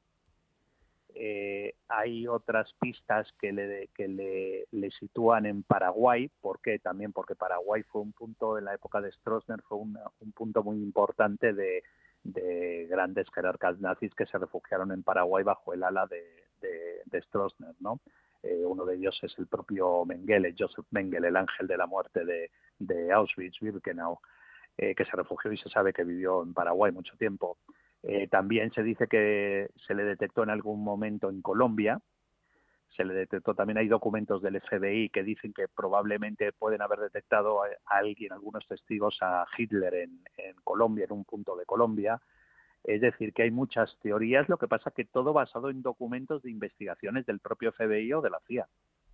Hay otras pistas que le sitúan en Paraguay. ¿Por qué? También porque Paraguay fue un punto, en la época de Stroessner, fue un punto muy importante de grandes jerarcas nazis que se refugiaron en Paraguay bajo el ala de Stroessner, ¿no? Uno de ellos es el propio Mengele, Joseph Mengele, el ángel de la muerte de Auschwitz-Birkenau, que se refugió y se sabe que vivió en Paraguay mucho tiempo. También se dice que se le detectó en algún momento en Colombia. Se le detectó, también hay documentos del FBI que dicen que probablemente pueden haber detectado a alguien, algunos testigos, a Hitler en Colombia, en un punto de Colombia. Es decir, que hay muchas teorías, lo que pasa que todo basado en documentos de investigaciones del propio FBI o de la CIA.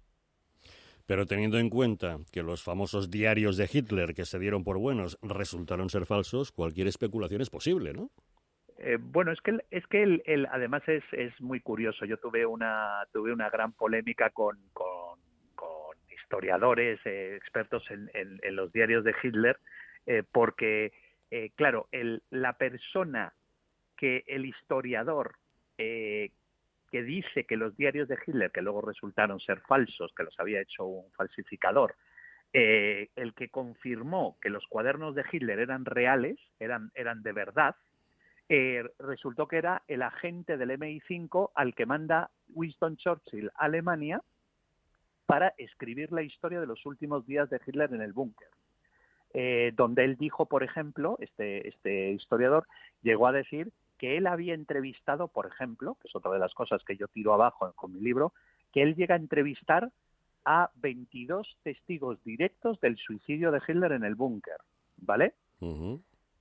Pero teniendo en cuenta que los famosos diarios de Hitler que se dieron por buenos resultaron ser falsos, cualquier especulación es posible, ¿no? Bueno, es que además es muy curioso. Yo tuve una gran polémica con historiadores, expertos en los diarios de Hitler, porque, claro, la persona que el historiador que dice que los diarios de Hitler, que luego resultaron ser falsos, que los había hecho un falsificador, el que confirmó que los cuadernos de Hitler eran reales, eran de verdad, resultó que era el agente del MI5 al que manda Winston Churchill a Alemania para escribir la historia de los últimos días de Hitler en el búnker. Donde él dijo, por ejemplo, este historiador llegó a decir que él había entrevistado, por ejemplo, que es otra de las cosas que yo tiro abajo con mi libro, que él llega a entrevistar a 22 testigos directos del suicidio de Hitler en el búnker, ¿vale? Uh-huh.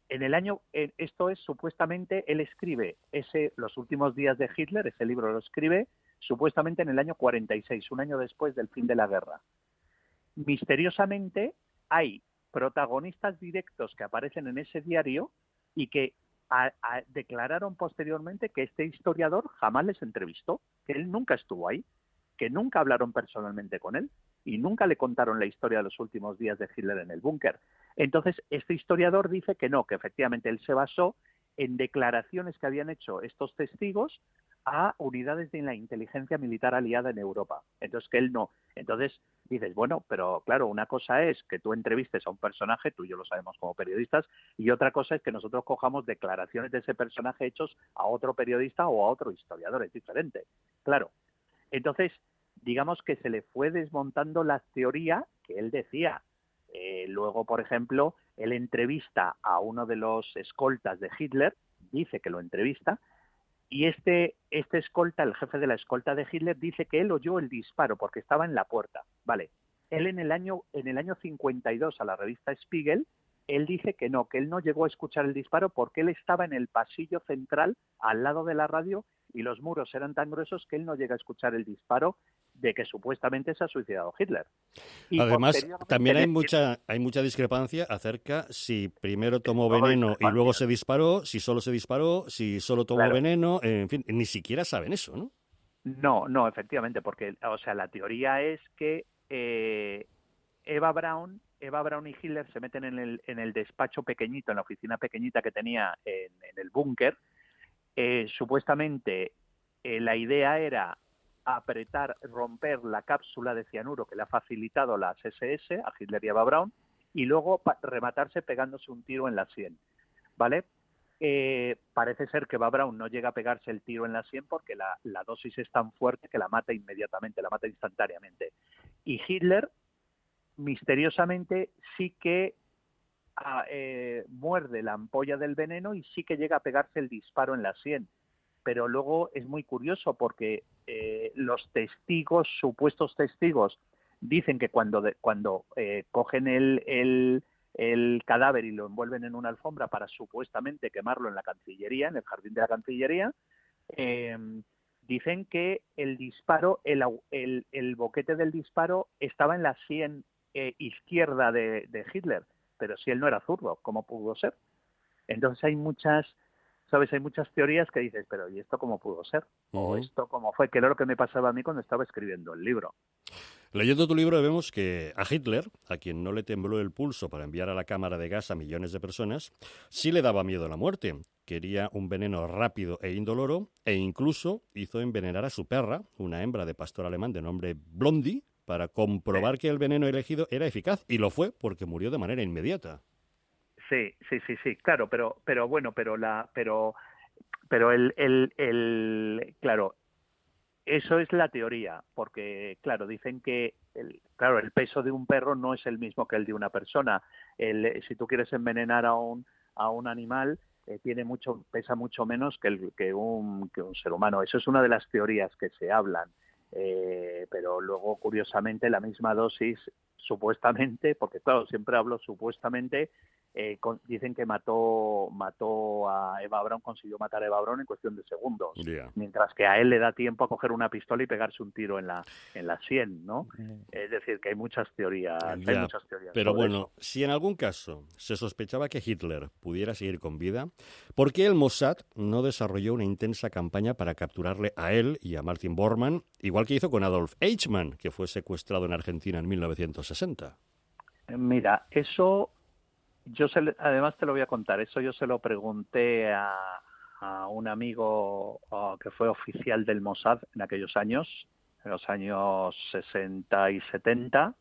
Esto es supuestamente, él escribe los últimos días de Hitler, ese libro lo escribe supuestamente en el año 46, un año después del fin de la guerra. Misteriosamente hay protagonistas directos que aparecen en ese diario y que declararon posteriormente que este historiador jamás les entrevistó, que él nunca estuvo ahí, que nunca hablaron personalmente con él y nunca le contaron la historia de los últimos días de Hitler en el búnker. Entonces, este historiador dice que no, que efectivamente él se basó en declaraciones que habían hecho estos testigos a unidades de la inteligencia militar aliada en Europa. Entonces, que él no. Entonces, dices, bueno, pero claro, una cosa es que tú entrevistes a un personaje, tú y yo lo sabemos como periodistas, y otra cosa es que nosotros cojamos declaraciones de ese personaje hechos a otro periodista o a otro historiador, es diferente. Claro. Entonces, digamos que se le fue desmontando la teoría que él decía. Luego, por ejemplo, él entrevista a uno de los escoltas de Hitler, dice que lo entrevista, y este escolta, el jefe de la escolta de Hitler, dice que él oyó el disparo porque estaba en la puerta. Vale. Él en el año 52 a la revista Spiegel, él dice que él no llegó a escuchar el disparo porque él estaba en el pasillo central al lado de la radio y los muros eran tan gruesos que él no llega a escuchar el disparo de que supuestamente se ha suicidado Hitler. Y además, también hay mucha discrepancia acerca si primero tomó veneno y luego se disparó, si solo tomó veneno, en fin, ni siquiera saben eso, ¿no? No, efectivamente, porque, o sea, la teoría es que Eva Braun y Hitler se meten en el despacho pequeñito, en la oficina pequeñita que tenía en el búnker. Supuestamente la idea era romper la cápsula de cianuro que le ha facilitado las SS a Hitler y Eva Braun y luego rematarse pegándose un tiro en la sien, ¿vale? Parece ser que Eva Braun no llega a pegarse el tiro en la sien porque la dosis es tan fuerte que la mata inmediatamente, la mata instantáneamente. Y Hitler, misteriosamente, sí que muerde la ampolla del veneno y sí que llega a pegarse el disparo en la sien. Pero luego es muy curioso porque los testigos, supuestos testigos, dicen que cuando cogen el cadáver y lo envuelven en una alfombra para supuestamente quemarlo en la Cancillería, en el jardín de la Cancillería, dicen que el disparo, el boquete del disparo estaba en la sien izquierda de Hitler, pero si él no era zurdo, ¿cómo pudo ser? Entonces hay muchas teorías que dices, pero ¿y esto cómo pudo ser? ¿O esto cómo fue? Que era lo que me pasaba a mí cuando estaba escribiendo el libro. Leyendo tu libro vemos que a Hitler, a quien no le tembló el pulso para enviar a la cámara de gas a millones de personas, sí le daba miedo la muerte. Quería un veneno rápido e indoloro e incluso hizo envenenar a su perra, una hembra de pastor alemán de nombre Blondie, para comprobar que el veneno elegido era eficaz. Y lo fue porque murió de manera inmediata. Sí, claro, pero claro, eso es la teoría, porque claro, dicen que el peso de un perro no es el mismo que el de una persona. Si tú quieres envenenar a un animal, pesa mucho menos que un ser humano. Eso es una de las teorías que se hablan. Pero luego, curiosamente, la misma dosis, supuestamente, porque claro, siempre hablo supuestamente, dicen que mató a Eva Braun, consiguió matar a Eva Braun en cuestión de segundos, mientras que a él le da tiempo a coger una pistola y pegarse un tiro en la sien, ¿no? Es decir, que hay muchas teorías. Pero bueno, si en algún caso se sospechaba que Hitler pudiera seguir con vida, ¿por qué el Mossad no desarrolló una intensa campaña para capturarle a él y a Martin Bormann, igual que hizo con Adolf Eichmann, que fue secuestrado en Argentina en 1960? Mira, eso... además te lo voy a contar, eso yo se lo pregunté a un amigo que fue oficial del Mossad en aquellos años, en los años 60 y 70,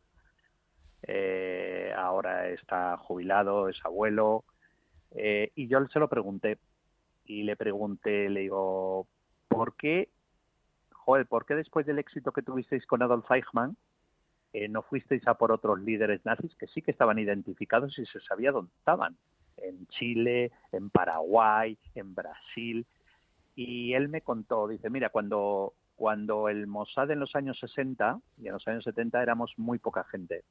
ahora está jubilado, es abuelo, y yo se lo pregunté, le digo, ¿por qué después del éxito que tuvisteis con Adolf Eichmann, no fuisteis a por otros líderes nazis que sí que estaban identificados y se sabía dónde estaban? En Chile, en Paraguay, en Brasil. Y él me contó, dice, mira, cuando el Mossad en los años 60 y en los años 70 éramos muy poca gente.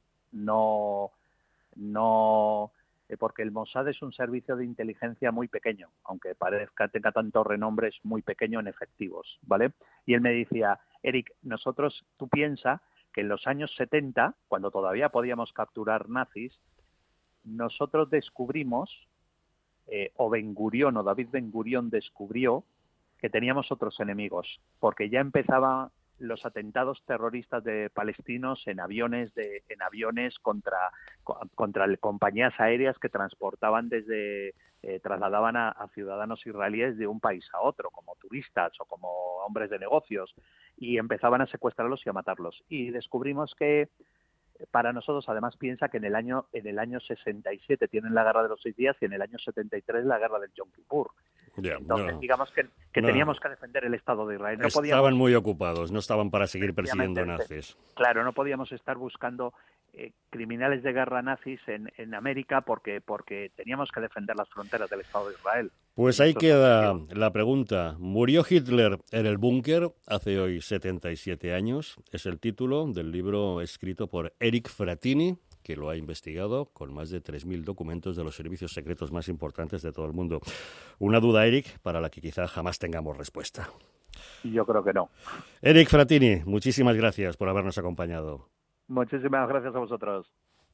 Porque el Mossad es un servicio de inteligencia muy pequeño, aunque tenga tanto renombre, es muy pequeño en efectivos, ¿vale? Y él me decía, Eric, tú piensa que en los años 70, cuando todavía podíamos capturar nazis, nosotros descubrimos, o David Ben Gurión descubrió, que teníamos otros enemigos, porque ya empezaban los atentados terroristas de palestinos en aviones contra compañías aéreas que transportaban trasladaban a ciudadanos israelíes de un país a otro, como turistas o como hombres de negocios, y empezaban a secuestrarlos y a matarlos. Y descubrimos que para nosotros, además, piensa que en el año 67 tienen la guerra de los 6 días y en el año 73 la guerra del Yom Kippur. Entonces, digamos que teníamos que defender el Estado de Israel. Estaban muy ocupados, no estaban para seguir persiguiendo nazis. Claro, no podíamos estar buscando criminales de guerra nazis en América porque teníamos que defender las fronteras del Estado de Israel. Pues ahí queda la pregunta. ¿Murió Hitler en el búnker hace hoy 77 años? Es el título del libro escrito por Eric Frattini, que lo ha investigado con más de 3.000 documentos de los servicios secretos más importantes de todo el mundo. Una duda, Eric, para la que quizá jamás tengamos respuesta. Yo creo que no. Eric Frattini, muchísimas gracias por habernos acompañado. Muchísimas gracias a vosotros.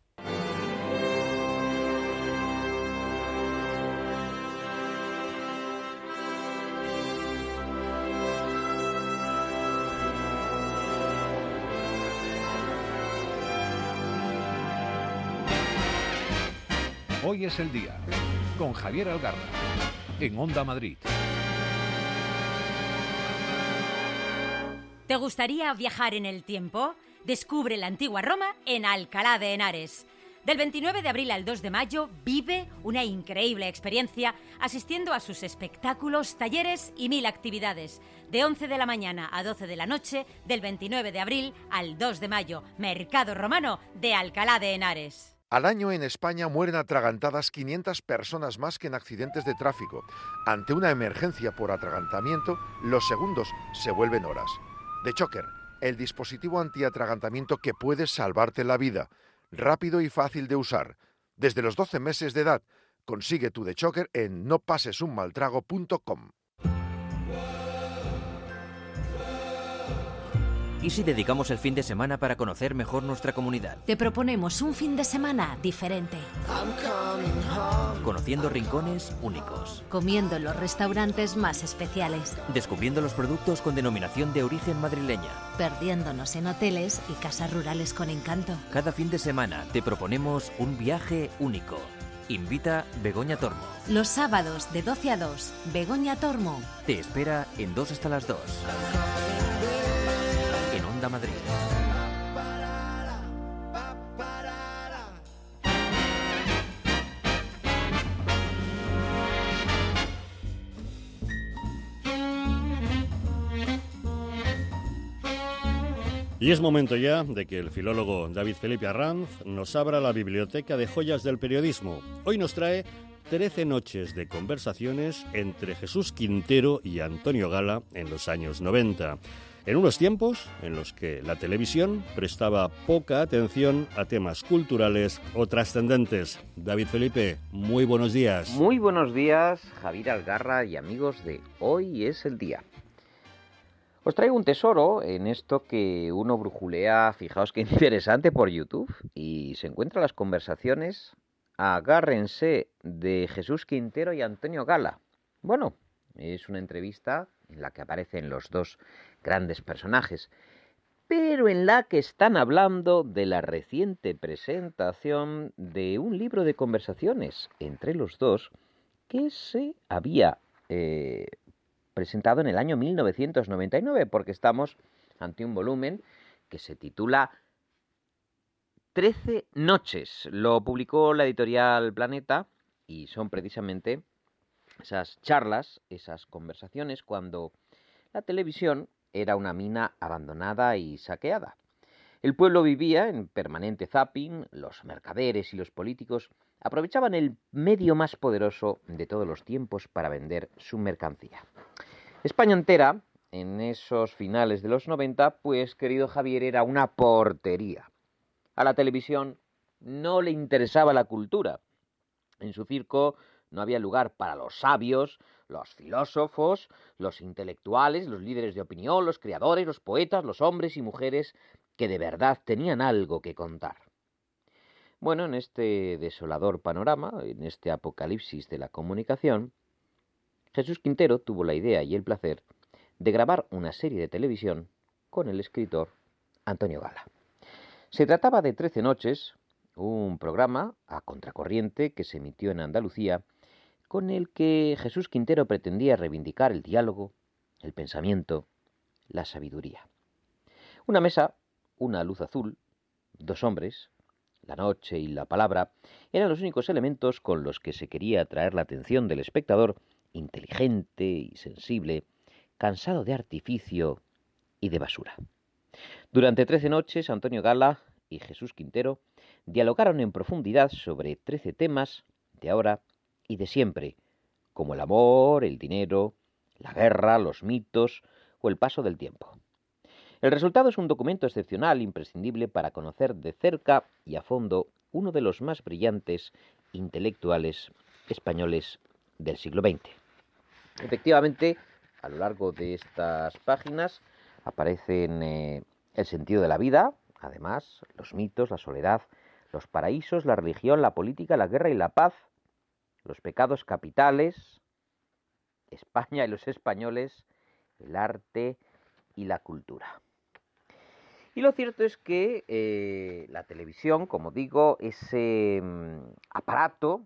Hoy es el día, con Javier Algarra, en Onda Madrid. ¿Te gustaría viajar en el tiempo? Descubre la antigua Roma en Alcalá de Henares. Del 29 de abril al 2 de mayo vive una increíble experiencia asistiendo a sus espectáculos, talleres y 1000 actividades. De 11 de la mañana a 12 de la noche, del 29 de abril al 2 de mayo, Mercado Romano de Alcalá de Henares. Al año en España mueren atragantadas 500 personas más que en accidentes de tráfico. Ante una emergencia por atragantamiento, los segundos se vuelven horas. The Choker, el dispositivo antiatragantamiento que puede salvarte la vida. Rápido y fácil de usar. Desde los 12 meses de edad, consigue tu The Choker en nopasesunmaltrago.com. ¿Y si dedicamos el fin de semana para conocer mejor nuestra comunidad? Te proponemos un fin de semana diferente. Conociendo rincones únicos. Comiendo en los restaurantes más especiales. Descubriendo los productos con denominación de origen madrileña. Perdiéndonos en hoteles y casas rurales con encanto. Cada fin de semana te proponemos un viaje único. Invita Begoña Tormo. Los sábados de 12 a 2, Begoña Tormo. Te espera en 2 hasta las 2. En Onda Madrid. Y es momento ya de que el filólogo David Felipe Arranz nos abra la biblioteca de joyas del periodismo. Hoy nos trae 13 noches de conversaciones entre Jesús Quintero y Antonio Gala en los años 90. En unos tiempos en los que la televisión prestaba poca atención a temas culturales o trascendentes. David Felipe, muy buenos días. Muy buenos días, Javier Algarra y amigos de Hoy es el Día. Os traigo un tesoro en esto que uno brujulea, fijaos qué interesante, por YouTube, y se encuentran las conversaciones, agárrense, de Jesús Quintero y Antonio Gala. Bueno, es una entrevista en la que aparecen los dos grandes personajes, pero en la que están hablando de la reciente presentación de un libro de conversaciones entre los dos que se había presentado en el año 1999, porque estamos ante un volumen que se titula 13 noches. Lo publicó la editorial Planeta y son precisamente esas charlas, esas conversaciones cuando la televisión era una mina abandonada y saqueada. El pueblo vivía en permanente zapping, los mercaderes y los políticos aprovechaban el medio más poderoso de todos los tiempos para vender su mercancía. España entera, en esos finales de los 90, pues, querido Javier, era una portería. A la televisión no le interesaba la cultura. En su circo no había lugar para los sabios, los filósofos, los intelectuales, los líderes de opinión, los creadores, los poetas, los hombres y mujeres que de verdad tenían algo que contar. Bueno, en este desolador panorama, en este apocalipsis de la comunicación, Jesús Quintero tuvo la idea y el placer de grabar una serie de televisión con el escritor Antonio Gala. Se trataba de 13 noches, un programa a contracorriente que se emitió en Andalucía, con el que Jesús Quintero pretendía reivindicar el diálogo, el pensamiento, la sabiduría. Una mesa, una luz azul, dos hombres, la noche y la palabra, eran los únicos elementos con los que se quería atraer la atención del espectador, inteligente y sensible, cansado de artificio y de basura. Durante 13 noches, Antonio Gala y Jesús Quintero dialogaron en profundidad sobre 13 temas de ahora y de siempre, como el amor, el dinero, la guerra, los mitos o el paso del tiempo. El resultado es un documento excepcional, imprescindible para conocer de cerca y a fondo uno de los más brillantes intelectuales españoles del siglo XX. Efectivamente, a lo largo de estas páginas aparecen el sentido de la vida, además, los mitos, la soledad, los paraísos, la religión, la política, la guerra y la paz, los pecados capitales, España y los españoles, el arte y la cultura. Y lo cierto es que la televisión, como digo, ese aparato,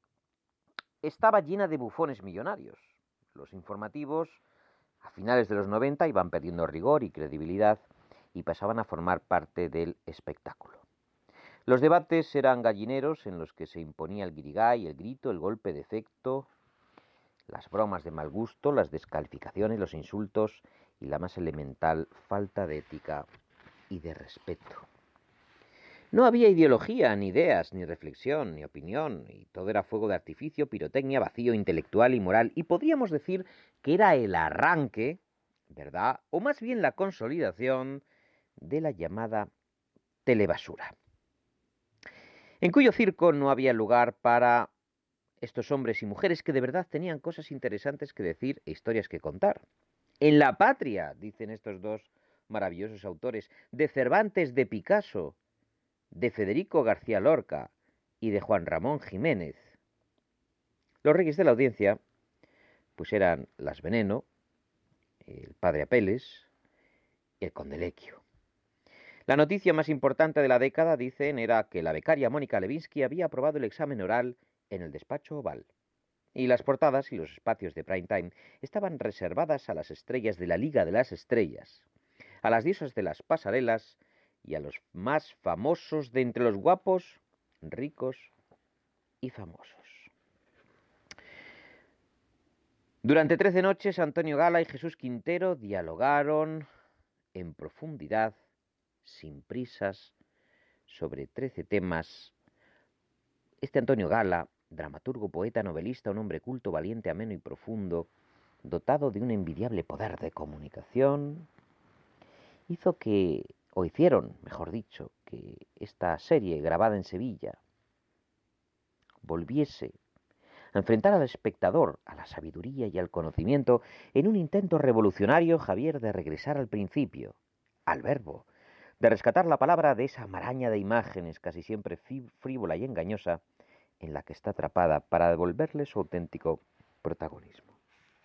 estaba llena de bufones millonarios. Los informativos, a finales de los 90, iban perdiendo rigor y credibilidad y pasaban a formar parte del espectáculo. Los debates eran gallineros en los que se imponía el guirigay, el grito, el golpe de efecto, las bromas de mal gusto, las descalificaciones, los insultos y la más elemental falta de ética y de respeto. No había ideología, ni ideas, ni reflexión, ni opinión, y todo era fuego de artificio, pirotecnia, vacío intelectual y moral, y podríamos decir que era el arranque, ¿verdad?, o más bien la consolidación de la llamada telebasura, en cuyo circo no había lugar para estos hombres y mujeres que de verdad tenían cosas interesantes que decir e historias que contar. En la patria, dicen estos dos maravillosos autores, de Cervantes, de Picasso, de Federico García Lorca y de Juan Ramón Jiménez, los reyes de la audiencia pues eran Las Veneno, el padre Apeles y el conde Lequio. La noticia más importante de la década, dicen, era que la becaria Mónica Lewinsky había aprobado el examen oral en el despacho Oval. Y las portadas y los espacios de prime time estaban reservadas a las estrellas de la Liga de las Estrellas, a las diosas de las pasarelas y a los más famosos de entre los guapos, ricos y famosos. Durante 13 noches, Antonio Gala y Jesús Quintero dialogaron en profundidad, sin prisas, sobre 13 temas. Este Antonio Gala, dramaturgo, poeta, novelista, un hombre culto, valiente, ameno y profundo, dotado de un envidiable poder de comunicación, hicieron, mejor dicho, que esta serie grabada en Sevilla volviese a enfrentar al espectador a la sabiduría y al conocimiento en un intento revolucionario, Javier, de regresar al principio, al verbo, de rescatar la palabra de esa maraña de imágenes casi siempre frívola y engañosa en la que está atrapada para devolverle su auténtico protagonismo.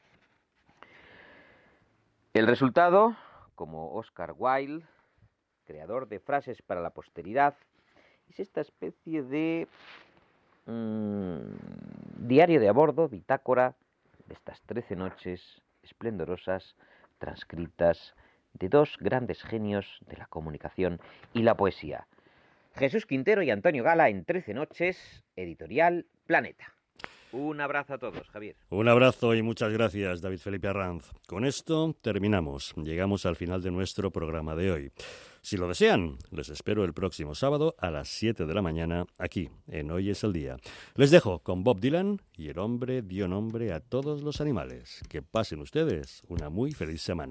El resultado, como Oscar Wilde, creador de frases para la posteridad, es esta especie de diario de a bordo, bitácora, de estas 13 noches esplendorosas, transcritas de dos grandes genios de la comunicación y la poesía. Jesús Quintero y Antonio Gala en 13 noches, editorial Planeta. Un abrazo a todos, Javier. Un abrazo y muchas gracias, David Felipe Arranz. Con esto terminamos. Llegamos al final de nuestro programa de hoy. Si lo desean, les espero el próximo sábado a las 7 de la mañana aquí, en Hoy es el Día. Les dejo con Bob Dylan y El hombre dio nombre a todos los animales. Que pasen ustedes una muy feliz semana.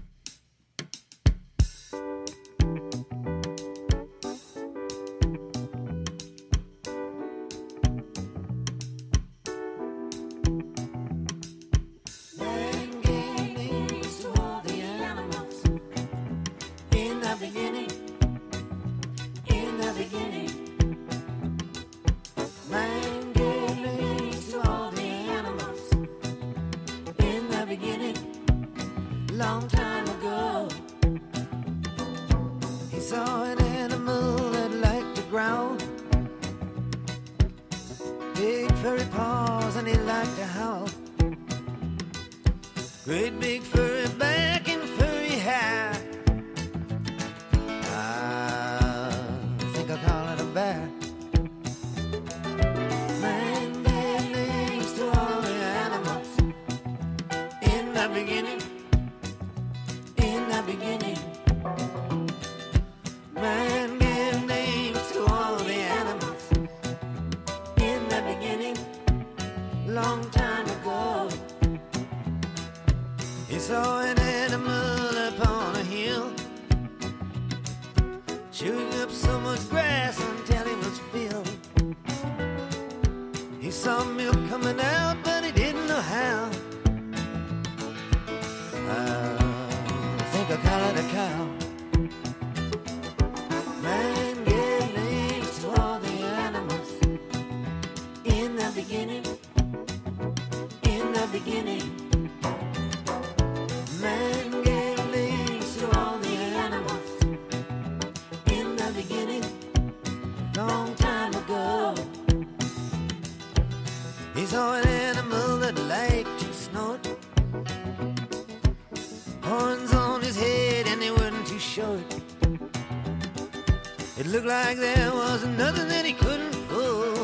It looked like there was nothing that he couldn't pull.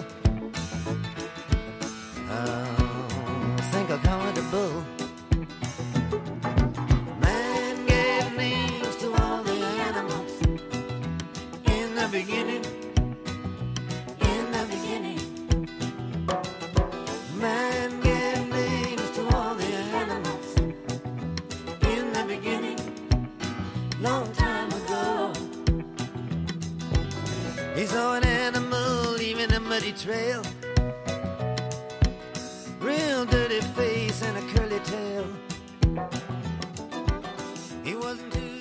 I think I'll call it a bull. Man gave names to all the animals in the beginning. He saw an animal leaving a muddy trail, real dirty face and a curly tail. He wasn't too